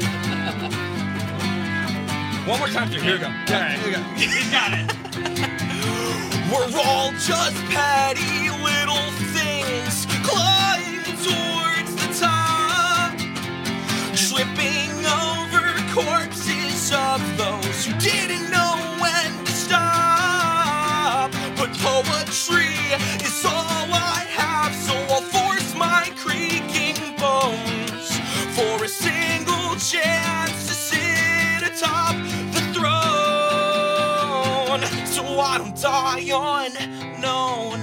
One more time through. Here we go. Yeah, here we go. He's got it. We're all just petty little things climbing towards the top, tripping over corpses of those who didn't know when to stop. But poetry is all I have, so I'll force my creaking bones for a single chance to sit atop the throne, so I don't die unknown.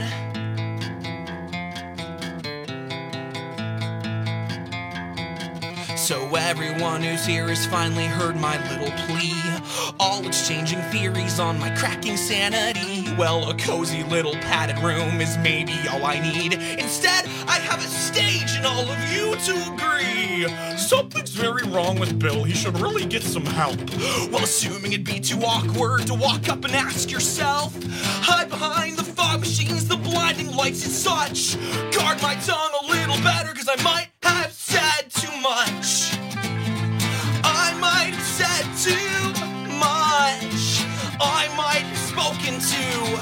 So everyone who's here has finally heard my little plea, all exchanging theories on my cracking sanity. Well, a cozy little padded room is maybe all I need. Instead, I have a stage and all of you to agree. Something's very wrong with Bill, he should really get some help. Well, assuming it'd be too awkward to walk up and ask yourself, hide behind the fog machines, the blinding lights and such. Guard my tongue a little better, cause I might have said too much. I might have said too much. I might have spoken too.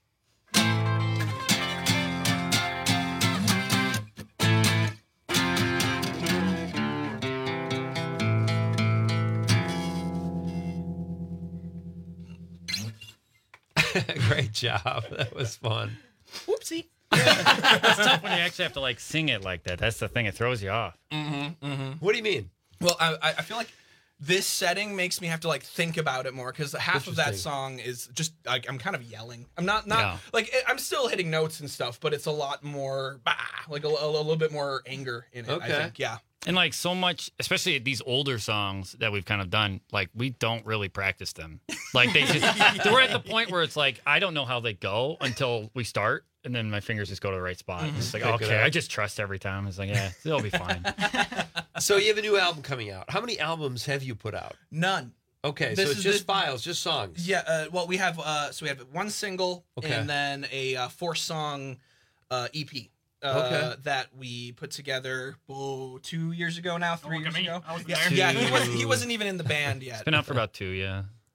Great job. That was fun. Whoopsie. It's tough when you actually have to like sing it like that. That's the thing; it throws you off. Mm-hmm, mm-hmm. What do you mean? Well, I, I feel like this setting makes me have to like think about it more, because half of that song is just like I'm kind of yelling. I'm not not Yeah. like I'm still hitting notes and stuff, but it's a lot more bah, like a, a, a little bit more anger in it. I Okay. think, yeah. And like so much, especially these older songs that we've kind of done, like we don't really practice them. Like they just, we're at the point where it's like I don't know how they go until we start, and then my fingers just go to the right spot. Mhm. It's like Pick it okay, up. I just trust every time. It's like yeah, it'll be fine. So you have a new album coming out. How many albums have you put out? None. Okay, This so it's is just the- files, just songs. Yeah. Uh, well, we have uh, so we have one single Okay. and then a uh, four song uh, E P. Uh, Okay. That we put together oh, two years ago now, three look years at me. ago. I wasn't yeah, there. yeah, he was he Two. wasn't even in the band yet. It's been out for about two, yeah.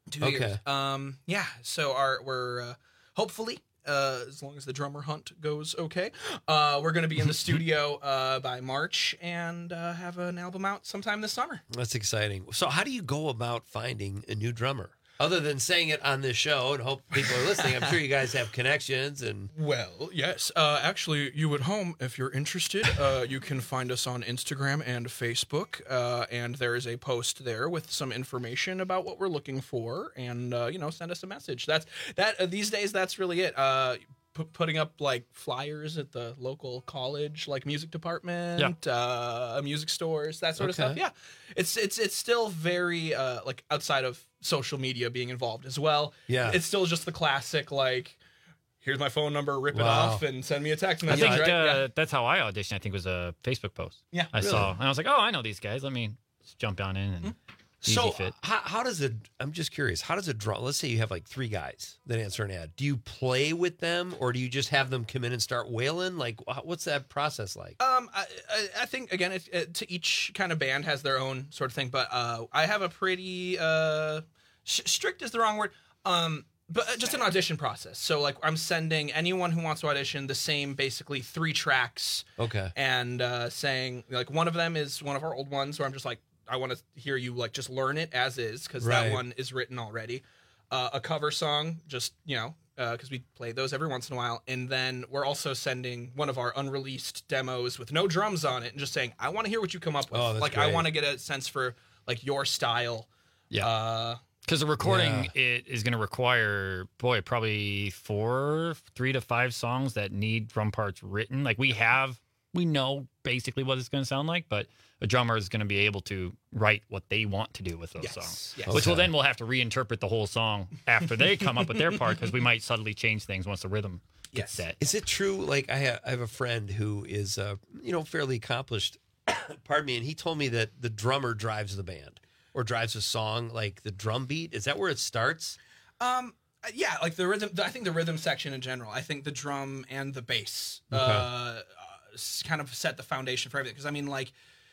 Two Okay. years. Um, yeah. So our we're uh, hopefully. Uh, as long as the drummer hunt goes okay, uh, we're going to be in the studio uh, by March and uh, have an album out sometime this summer. That's exciting. So how do you go about finding a new drummer? Other than saying it on this show and hope people are listening, I'm sure you guys have connections. And Well, yes. Uh, actually, you at home, if you're interested, uh, you can find us on Instagram and Facebook. Uh, and there is a post there with some information about what we're looking for. And, uh, you know, send us a message. That's that. Uh, these days, that's really it. Uh, p- putting up, like, flyers at the local college, like, music department, uh, music stores, that sort of Okay. stuff. Yeah. It's, it's, it's still very, uh, like, outside of social media being involved as well. Yeah. It's still just the classic, like, here's my phone number, rip it Wow. off, and send me a text I message. think right? uh, Yeah. that's how I auditioned. I think was a Facebook post. Yeah. I Really? saw, and I was like, oh, I know these guys. Let me just jump on in and easy so fit. how, how does it, I'm just curious, how does a drum, let's say you have like three guys that answer an ad. Do you play with them or do you just have them come in and start wailing? Like, wh- what's that process like? Um, I, I, I think again, it, it, to each kind of band has their own sort of thing, but uh, I have a pretty uh, sh- strict is the wrong word. Um, but just an audition process. So like, I'm sending anyone who wants to audition the same, basically three tracks. Okay. And uh, saying like one of them is one of our old ones where I'm just like, I want to hear you like just learn it as is because Right. that one is written already. Uh, a cover song, just you know, because we play those every once in a while, and then we're also sending one of our unreleased demos with no drums on it, and just saying, I want to hear what you come up with. Oh, that's like I great. want to get a sense for like your style. Yeah. Uh, Because the recording Yeah. it is going to require, boy, probably four, three to five songs that need drum parts written. Like we have, we know basically what it's going to sound like, but a drummer is going to be able to write what they want to do with those Yes, songs. yes. Which will Okay. then we'll have to reinterpret the whole song after they come up with their part because we might subtly change things once the rhythm gets Yes. set. Is it true? Like I have, I have a friend who is, uh, you know, fairly accomplished. Pardon me, and he told me that the drummer drives the band or drives a song, like the drum beat. Is that where it starts? Um, yeah, like the rhythm. I think the rhythm section in general. I think the drum and the bass Okay. uh, s- kind of set the foundation for everything. Because I mean, like,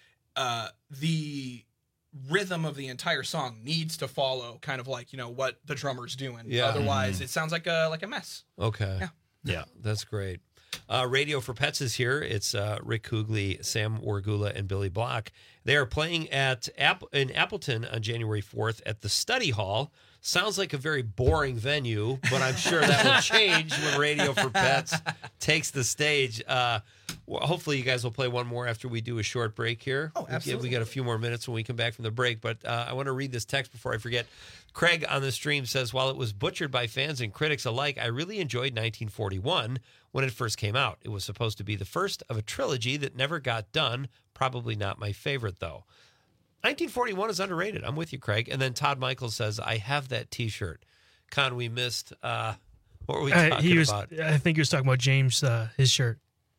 uh, the rhythm of the entire song needs to follow kind of like you know what the drummer's doing. Yeah. Otherwise, Mhm. it sounds like a like a mess. Okay. Yeah. Yeah. That's great. Uh, Radio for Pets is here. It's uh, Rick Hoogley, Sam Wargula, and Billy Block. They are playing at App- in Appleton on January fourth at the Study Hall. Sounds like a very boring venue, but I'm sure that will change when Radio for Pets takes the stage. Uh, well, hopefully, you guys will play one more after we do a short break here. Oh, absolutely. We got a few more minutes when we come back from the break, but uh, I want to read this text before I forget. Craig on the stream says, while it was butchered by fans and critics alike, I really enjoyed nineteen forty-one when it first came out. It was supposed to be the first of a trilogy that never got done. Probably not my favorite, though. nineteen forty-one is underrated. I'm with you, Craig. And then Todd Michaels says, I have that T-shirt. Con, we missed. Uh, what were we Uh, talking he was, about? I think he was talking about James, uh, his shirt.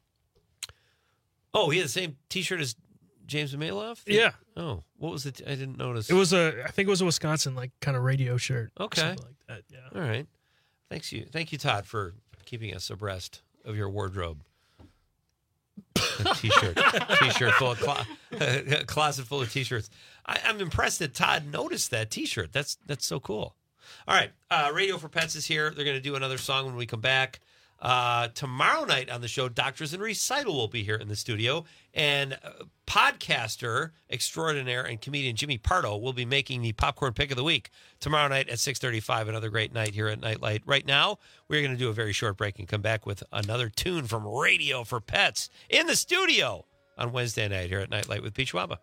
Oh, he had the same T-shirt as James Maloff? Yeah. Oh, what was it? I didn't notice. It was a, I think it was a Wisconsin like kind of radio shirt. Okay. Something like that. Yeah. All right. Thanks you. Thank you, Todd, for keeping us abreast of your wardrobe. A t-shirt. T-shirt full of clo- a closet full of t-shirts. I, I'm impressed that Todd noticed that t-shirt. That's that's so cool. All right. Uh, Radio for Pets is here. They're going to do another song when we come back. Uh, tomorrow night on the show, Doctors in Recital will be here in the studio. And uh, podcaster extraordinaire and comedian Jimmy Pardo will be making the Popcorn Pick of the Week tomorrow night at six thirty-five. Another great night here at Nightlight. Right now, we're going to do a very short break and come back with another tune from Radio for Pets in the studio on Wednesday night here at Nightlight with Pete Schwaba.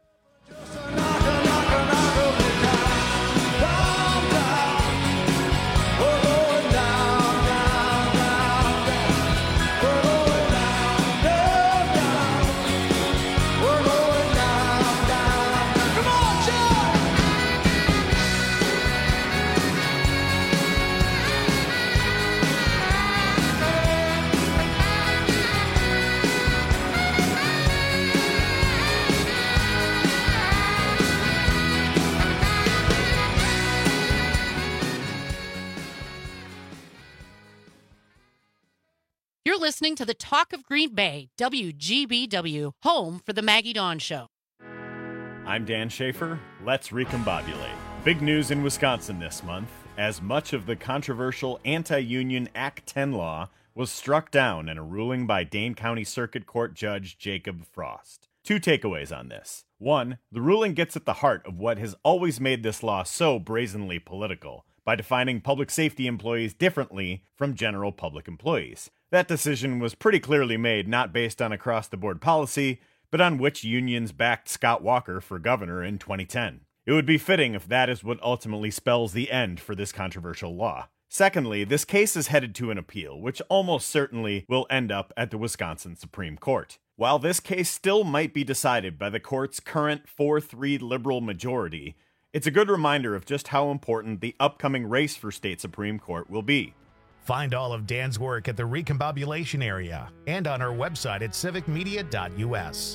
You're listening to the Talk of Green Bay, W G B W, home for the Maggie Dawn Show. I'm Dan Schaefer. Let's recombobulate. Big news in Wisconsin this month. as much of the controversial anti-union Act ten law was struck down in a ruling by Dane County Circuit Court Judge Jacob Frost. Two takeaways on this. One, the ruling gets at the heart of what has always made this law so brazenly political, by defining public safety employees differently from general public employees. That decision was pretty clearly made not based on across-the-board policy, but on which unions backed Scott Walker for governor in twenty ten. It would be fitting if that is what ultimately spells the end for this controversial law. Secondly, this case is headed to an appeal, which almost certainly will end up at the Wisconsin Supreme Court. While this case still might be decided by the court's current four three liberal majority, it's a good reminder of just how important the upcoming race for state Supreme Court will be. Find all of Dan's work at the Recombobulation area and on our website at civic media dot u s.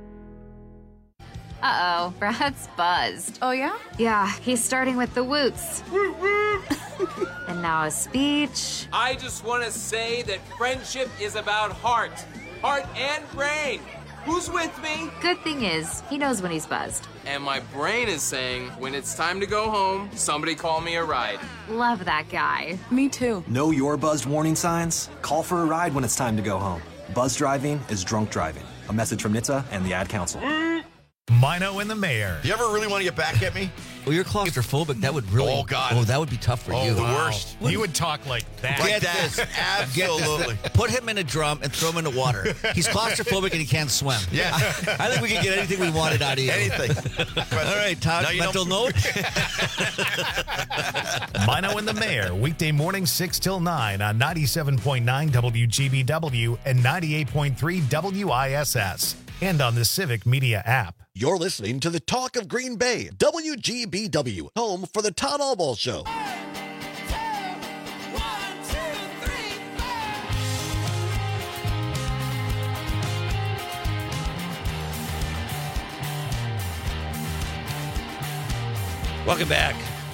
Uh-oh, Brad's buzzed. Oh, yeah? Yeah, he's starting with the woots. And now a speech. I just want to say that friendship is about heart. Heart and brain. Who's with me? Good thing is, he knows when he's buzzed. And my brain is saying, when it's time to go home, somebody call me a ride. Love that guy. Me too. Know your buzzed warning signs? Call for a ride when it's time to go home. Buzz driving is drunk driving. A message from N H T S A and the Ad Council. Mino and the Mayor. You ever really want to get back at me? Well, you're claustrophobic. That would really. Oh, God. Oh, that would be tough for oh, you. the worst. You would talk like that. Get Like that. this. Absolutely. Get this. Put him in a drum and throw him in the water. He's claustrophobic and he can't swim. Yeah. I, I think we can get anything we wanted out of you. Anything. All right, Todd, Now you mental note. Mino and the Mayor, weekday morning six till nine on ninety-seven point nine W G B W and ninety-eight point three W I S S. And on the Civic Media app. You're listening to the Talk of Green Bay, W G B W, home for the Todd Allball Show. Welcome back.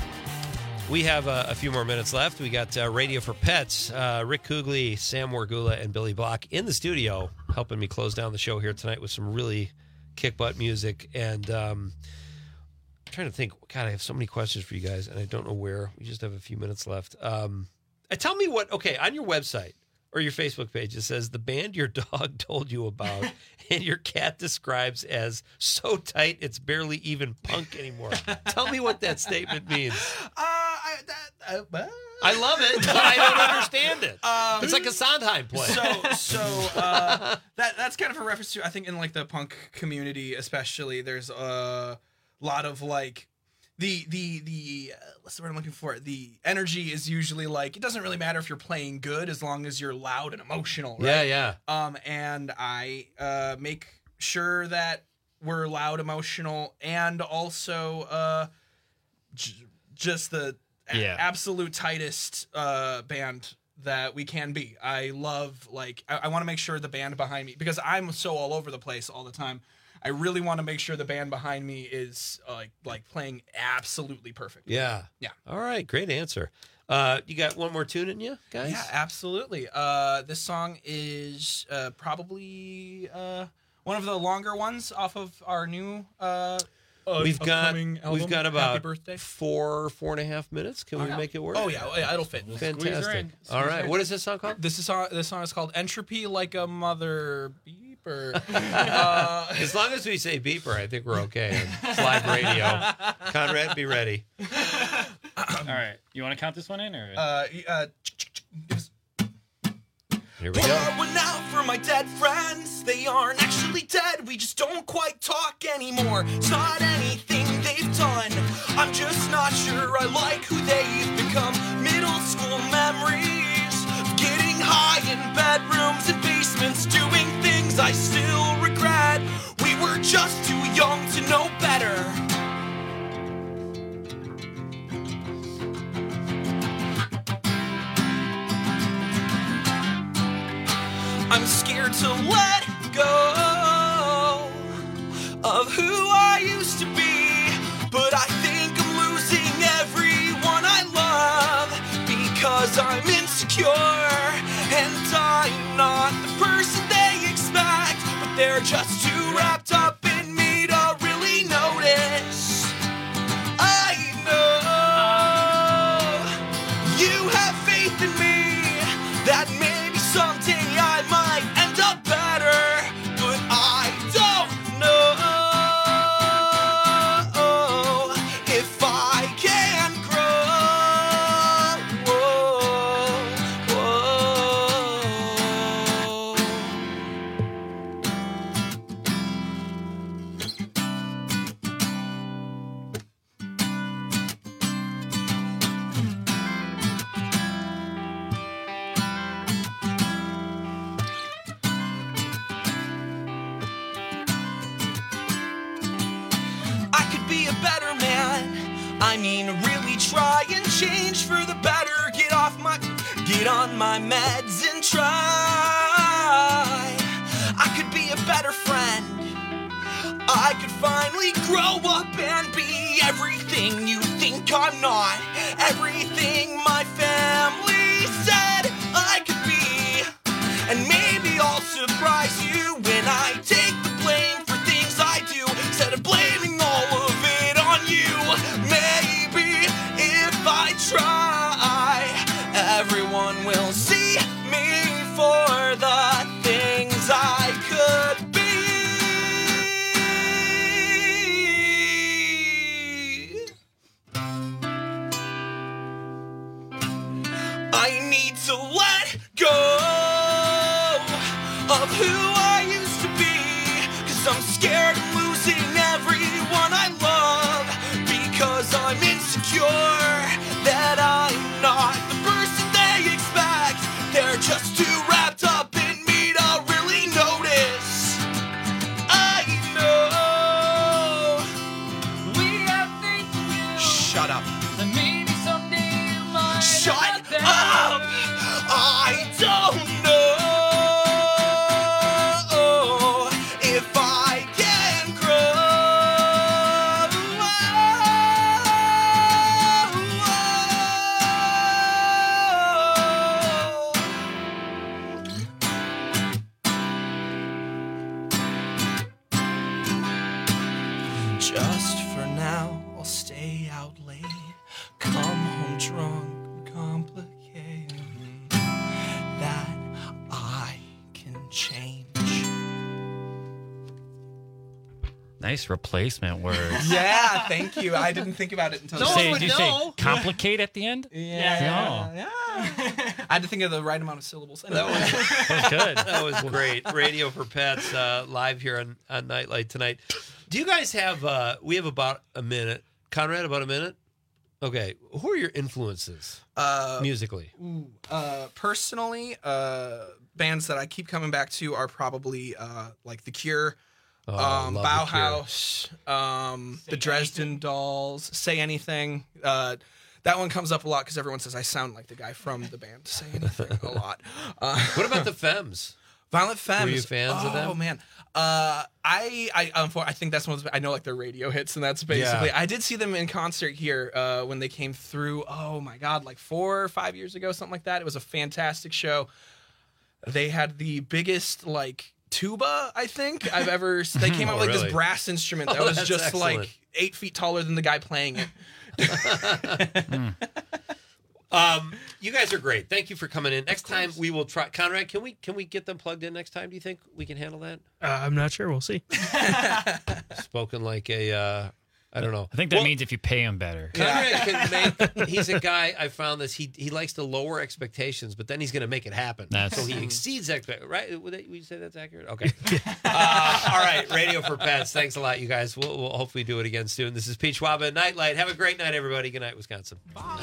We have uh, a few more minutes left. We got uh, Radio for Pets, uh, Rick Kugli, Sam Wargula, and Billy Block in the studio helping me close down the show here tonight with some really kick-butt music. And um, I'm trying to think, God, I have so many questions for you guys, and I don't know where. We just have a few minutes left. Um, uh, tell me what, okay, on your website or your Facebook page, it says the band your dog told you about and your cat describes as so tight it's barely even punk anymore. Tell me what that statement means. Uh, I, that, uh, I love it, but I don't understand it. Um, it's like a Sondheim play. So, so uh, that that's kind of a reference to, I think, in like the punk community, especially. There's a lot of like the the the uh, what's the word I'm looking for? The energy is usually like it doesn't really matter if you're playing good as long as you're loud and emotional. Right? Yeah, yeah. Um, and I uh make sure that we're loud, emotional, and also uh j- just the a- Yeah. absolute tightest uh band that we can be. I love like I, I want to make sure the band behind me, because I'm so all over the place all the time. I really want to make sure the band behind me is uh, like like playing absolutely perfect. Yeah. Yeah. All right. Great answer. Uh, you got one more tune in you, guys? Yeah, absolutely. Uh, this song is uh, probably uh, one of the longer ones off of our new uh, We've got upcoming album. we've got Happy about birthday. four four and a half minutes. Can we Okay. make it work? Oh yeah, oh, yeah, it'll fit. Fantastic. All right. What is this song called? This is song. This song is called "Entropy Like a Mother Beeper." uh, As long as we say beeper, I think we're okay. It's live radio. Conrad, be ready. All right. You want to count this one in? or? uh, uh, Here we Pour go. one out for my dead friends. They aren't actually dead, we just don't quite talk anymore. It's not anything they've done, I'm just not sure I like who they've become. Middle school memories of getting high in bedrooms and basements, doing things I still regret. We were just too young to know better. I'm scared to let go of who I used to be, but I think I'm losing everyone I love because I'm insecure and I'm not the person they expect, but they're just too wrapped up in me to really notice. I know mean really try and change for the better. Get off my, get on my meds and try. I could be a better friend. I could finally grow up and be everything you think I'm not. Everything my family said I could be. And maybe I'll surprise you when I take the blame for things I do, instead of blaming all of it on you. Maybe if I try, everyone will see me for the things I could be. I need to let go of who I used to be, 'cause I'm scared of losing everyone I love, because I'm insecure that I'm not the person they expect. They're just too wrapped up in me to really notice. I know we have things to do. Shut up. And maybe someday you might. Shut up! I don't know if I can grow. Just for now, I'll stay out late, come home drunk, complicated, that I can change. Nice replacement words. Yeah, thank you. I didn't think about it until Did you just- say, did you say complicate at the end? Yeah, Oh. yeah. I had to think of the right amount of syllables. That was, that was good. That was great. Radio for Pets uh, live here on, on Nightlight tonight. Do you guys have, uh, we have about a minute. Conrad, about a minute? Okay. Who are your influences Uh, musically? Ooh, uh, personally, uh, bands that I keep coming back to are probably uh, like The Cure, Oh, I um, love The Cure. Bauhaus, um, the Dresden Dolls, Say Anything. Uh, that one comes up a lot because everyone says I sound like the guy from the band Say Anything a lot. Uh, What about the Femmes? Violent Femmes. Were you fans oh, of them? Oh man, uh, I I um, for, I think that's one of the, I know like their radio hits, and that's basically. Yeah. I did see them in concert here uh, when they came through. Oh my god, like four or five years ago, something like that. It was a fantastic show. They had the biggest like tuba I think I've ever. They came out Oh, with like really? this brass instrument that Oh, was that's just excellent. like eight feet taller than the guy playing it. Um, you guys are great. Thank you for coming in. Next time we will try. Conrad, can we can we get them plugged in next time? Do you think we can handle that? Uh, I'm not sure. We'll see. Spoken like a, uh, I don't know. I think that Well, mean if you pay him better. Conrad can make. He's a guy. I found this. He he likes to lower expectations, but then he's going to make it happen. That's- so he exceeds expectations. Right? Would, that, would you say that's accurate? Okay. uh, all right. Radio for Pets. Thanks a lot, you guys. We'll, we'll hopefully do it again soon. This is Peach Waba Nightlight. Have a great night, everybody. Good night, Wisconsin. Bye.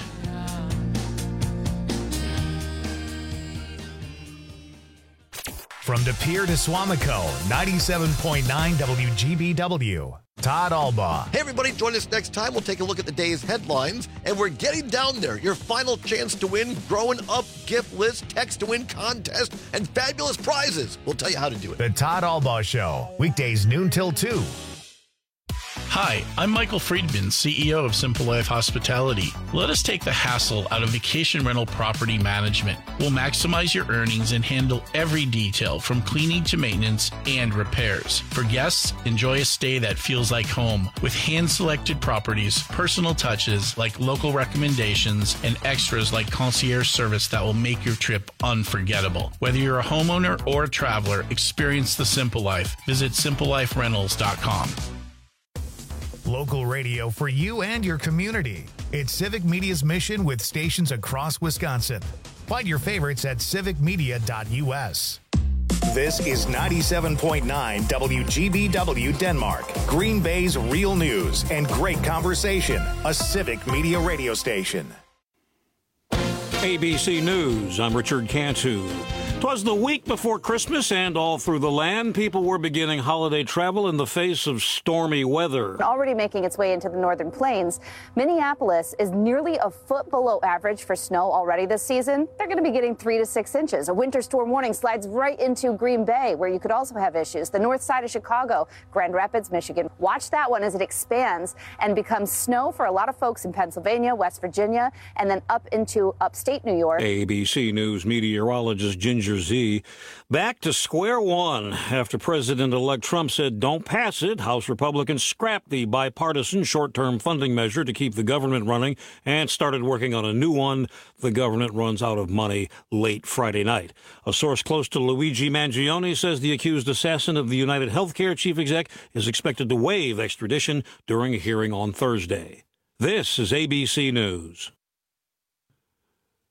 From De Pere to Swamico, ninety-seven point nine W G B W. Todd Albaugh. Hey, everybody, join us next time. We'll take a look at the day's headlines, and we're getting down there. Your final chance to win Growing Up gift list, text to win contest, and fabulous prizes. We'll tell you how to do it. The Todd Albaugh Show, weekdays noon till two. Hi, I'm Michael Friedman, C E O of Simple Life Hospitality. Let us take the hassle out of vacation rental property management. We'll maximize your earnings and handle every detail from cleaning to maintenance and repairs. For guests, enjoy a stay that feels like home with hand-selected properties, personal touches like local recommendations, and extras like concierge service that will make your trip unforgettable. Whether you're a homeowner or a traveler, experience the Simple Life. Visit simple life rentals dot com. Local radio for you and your community. It's Civic Media's mission with stations across Wisconsin. Find your favorites at civic media dot U S. This is ninety-seven point nine W G B W Denmark, Green Bay's real news and great conversation, a Civic Media radio station. A B C News, I'm Richard Cantu. 'Twas the week before Christmas, and all through the land, people were beginning holiday travel in the face of stormy weather. Already making its way into the northern plains, Minneapolis is nearly a foot below average for snow already this season. They're going to be getting three to six inches. A winter storm warning slides right into Green Bay, where you could also have issues. The north side of Chicago, Grand Rapids, Michigan. Watch that one as it expands and becomes snow for a lot of folks in Pennsylvania, West Virginia, and then up into upstate New York. A B C News meteorologist Ginger Z back to square one after President-elect Trump said don't pass it. House Republicans scrapped the bipartisan short-term funding measure to keep the government running and started working on a new one. The government runs out of money late Friday night. A source close to Luigi Mangione says the accused assassin of the United Healthcare chief exec is expected to waive extradition during a hearing on Thursday. This is A B C News.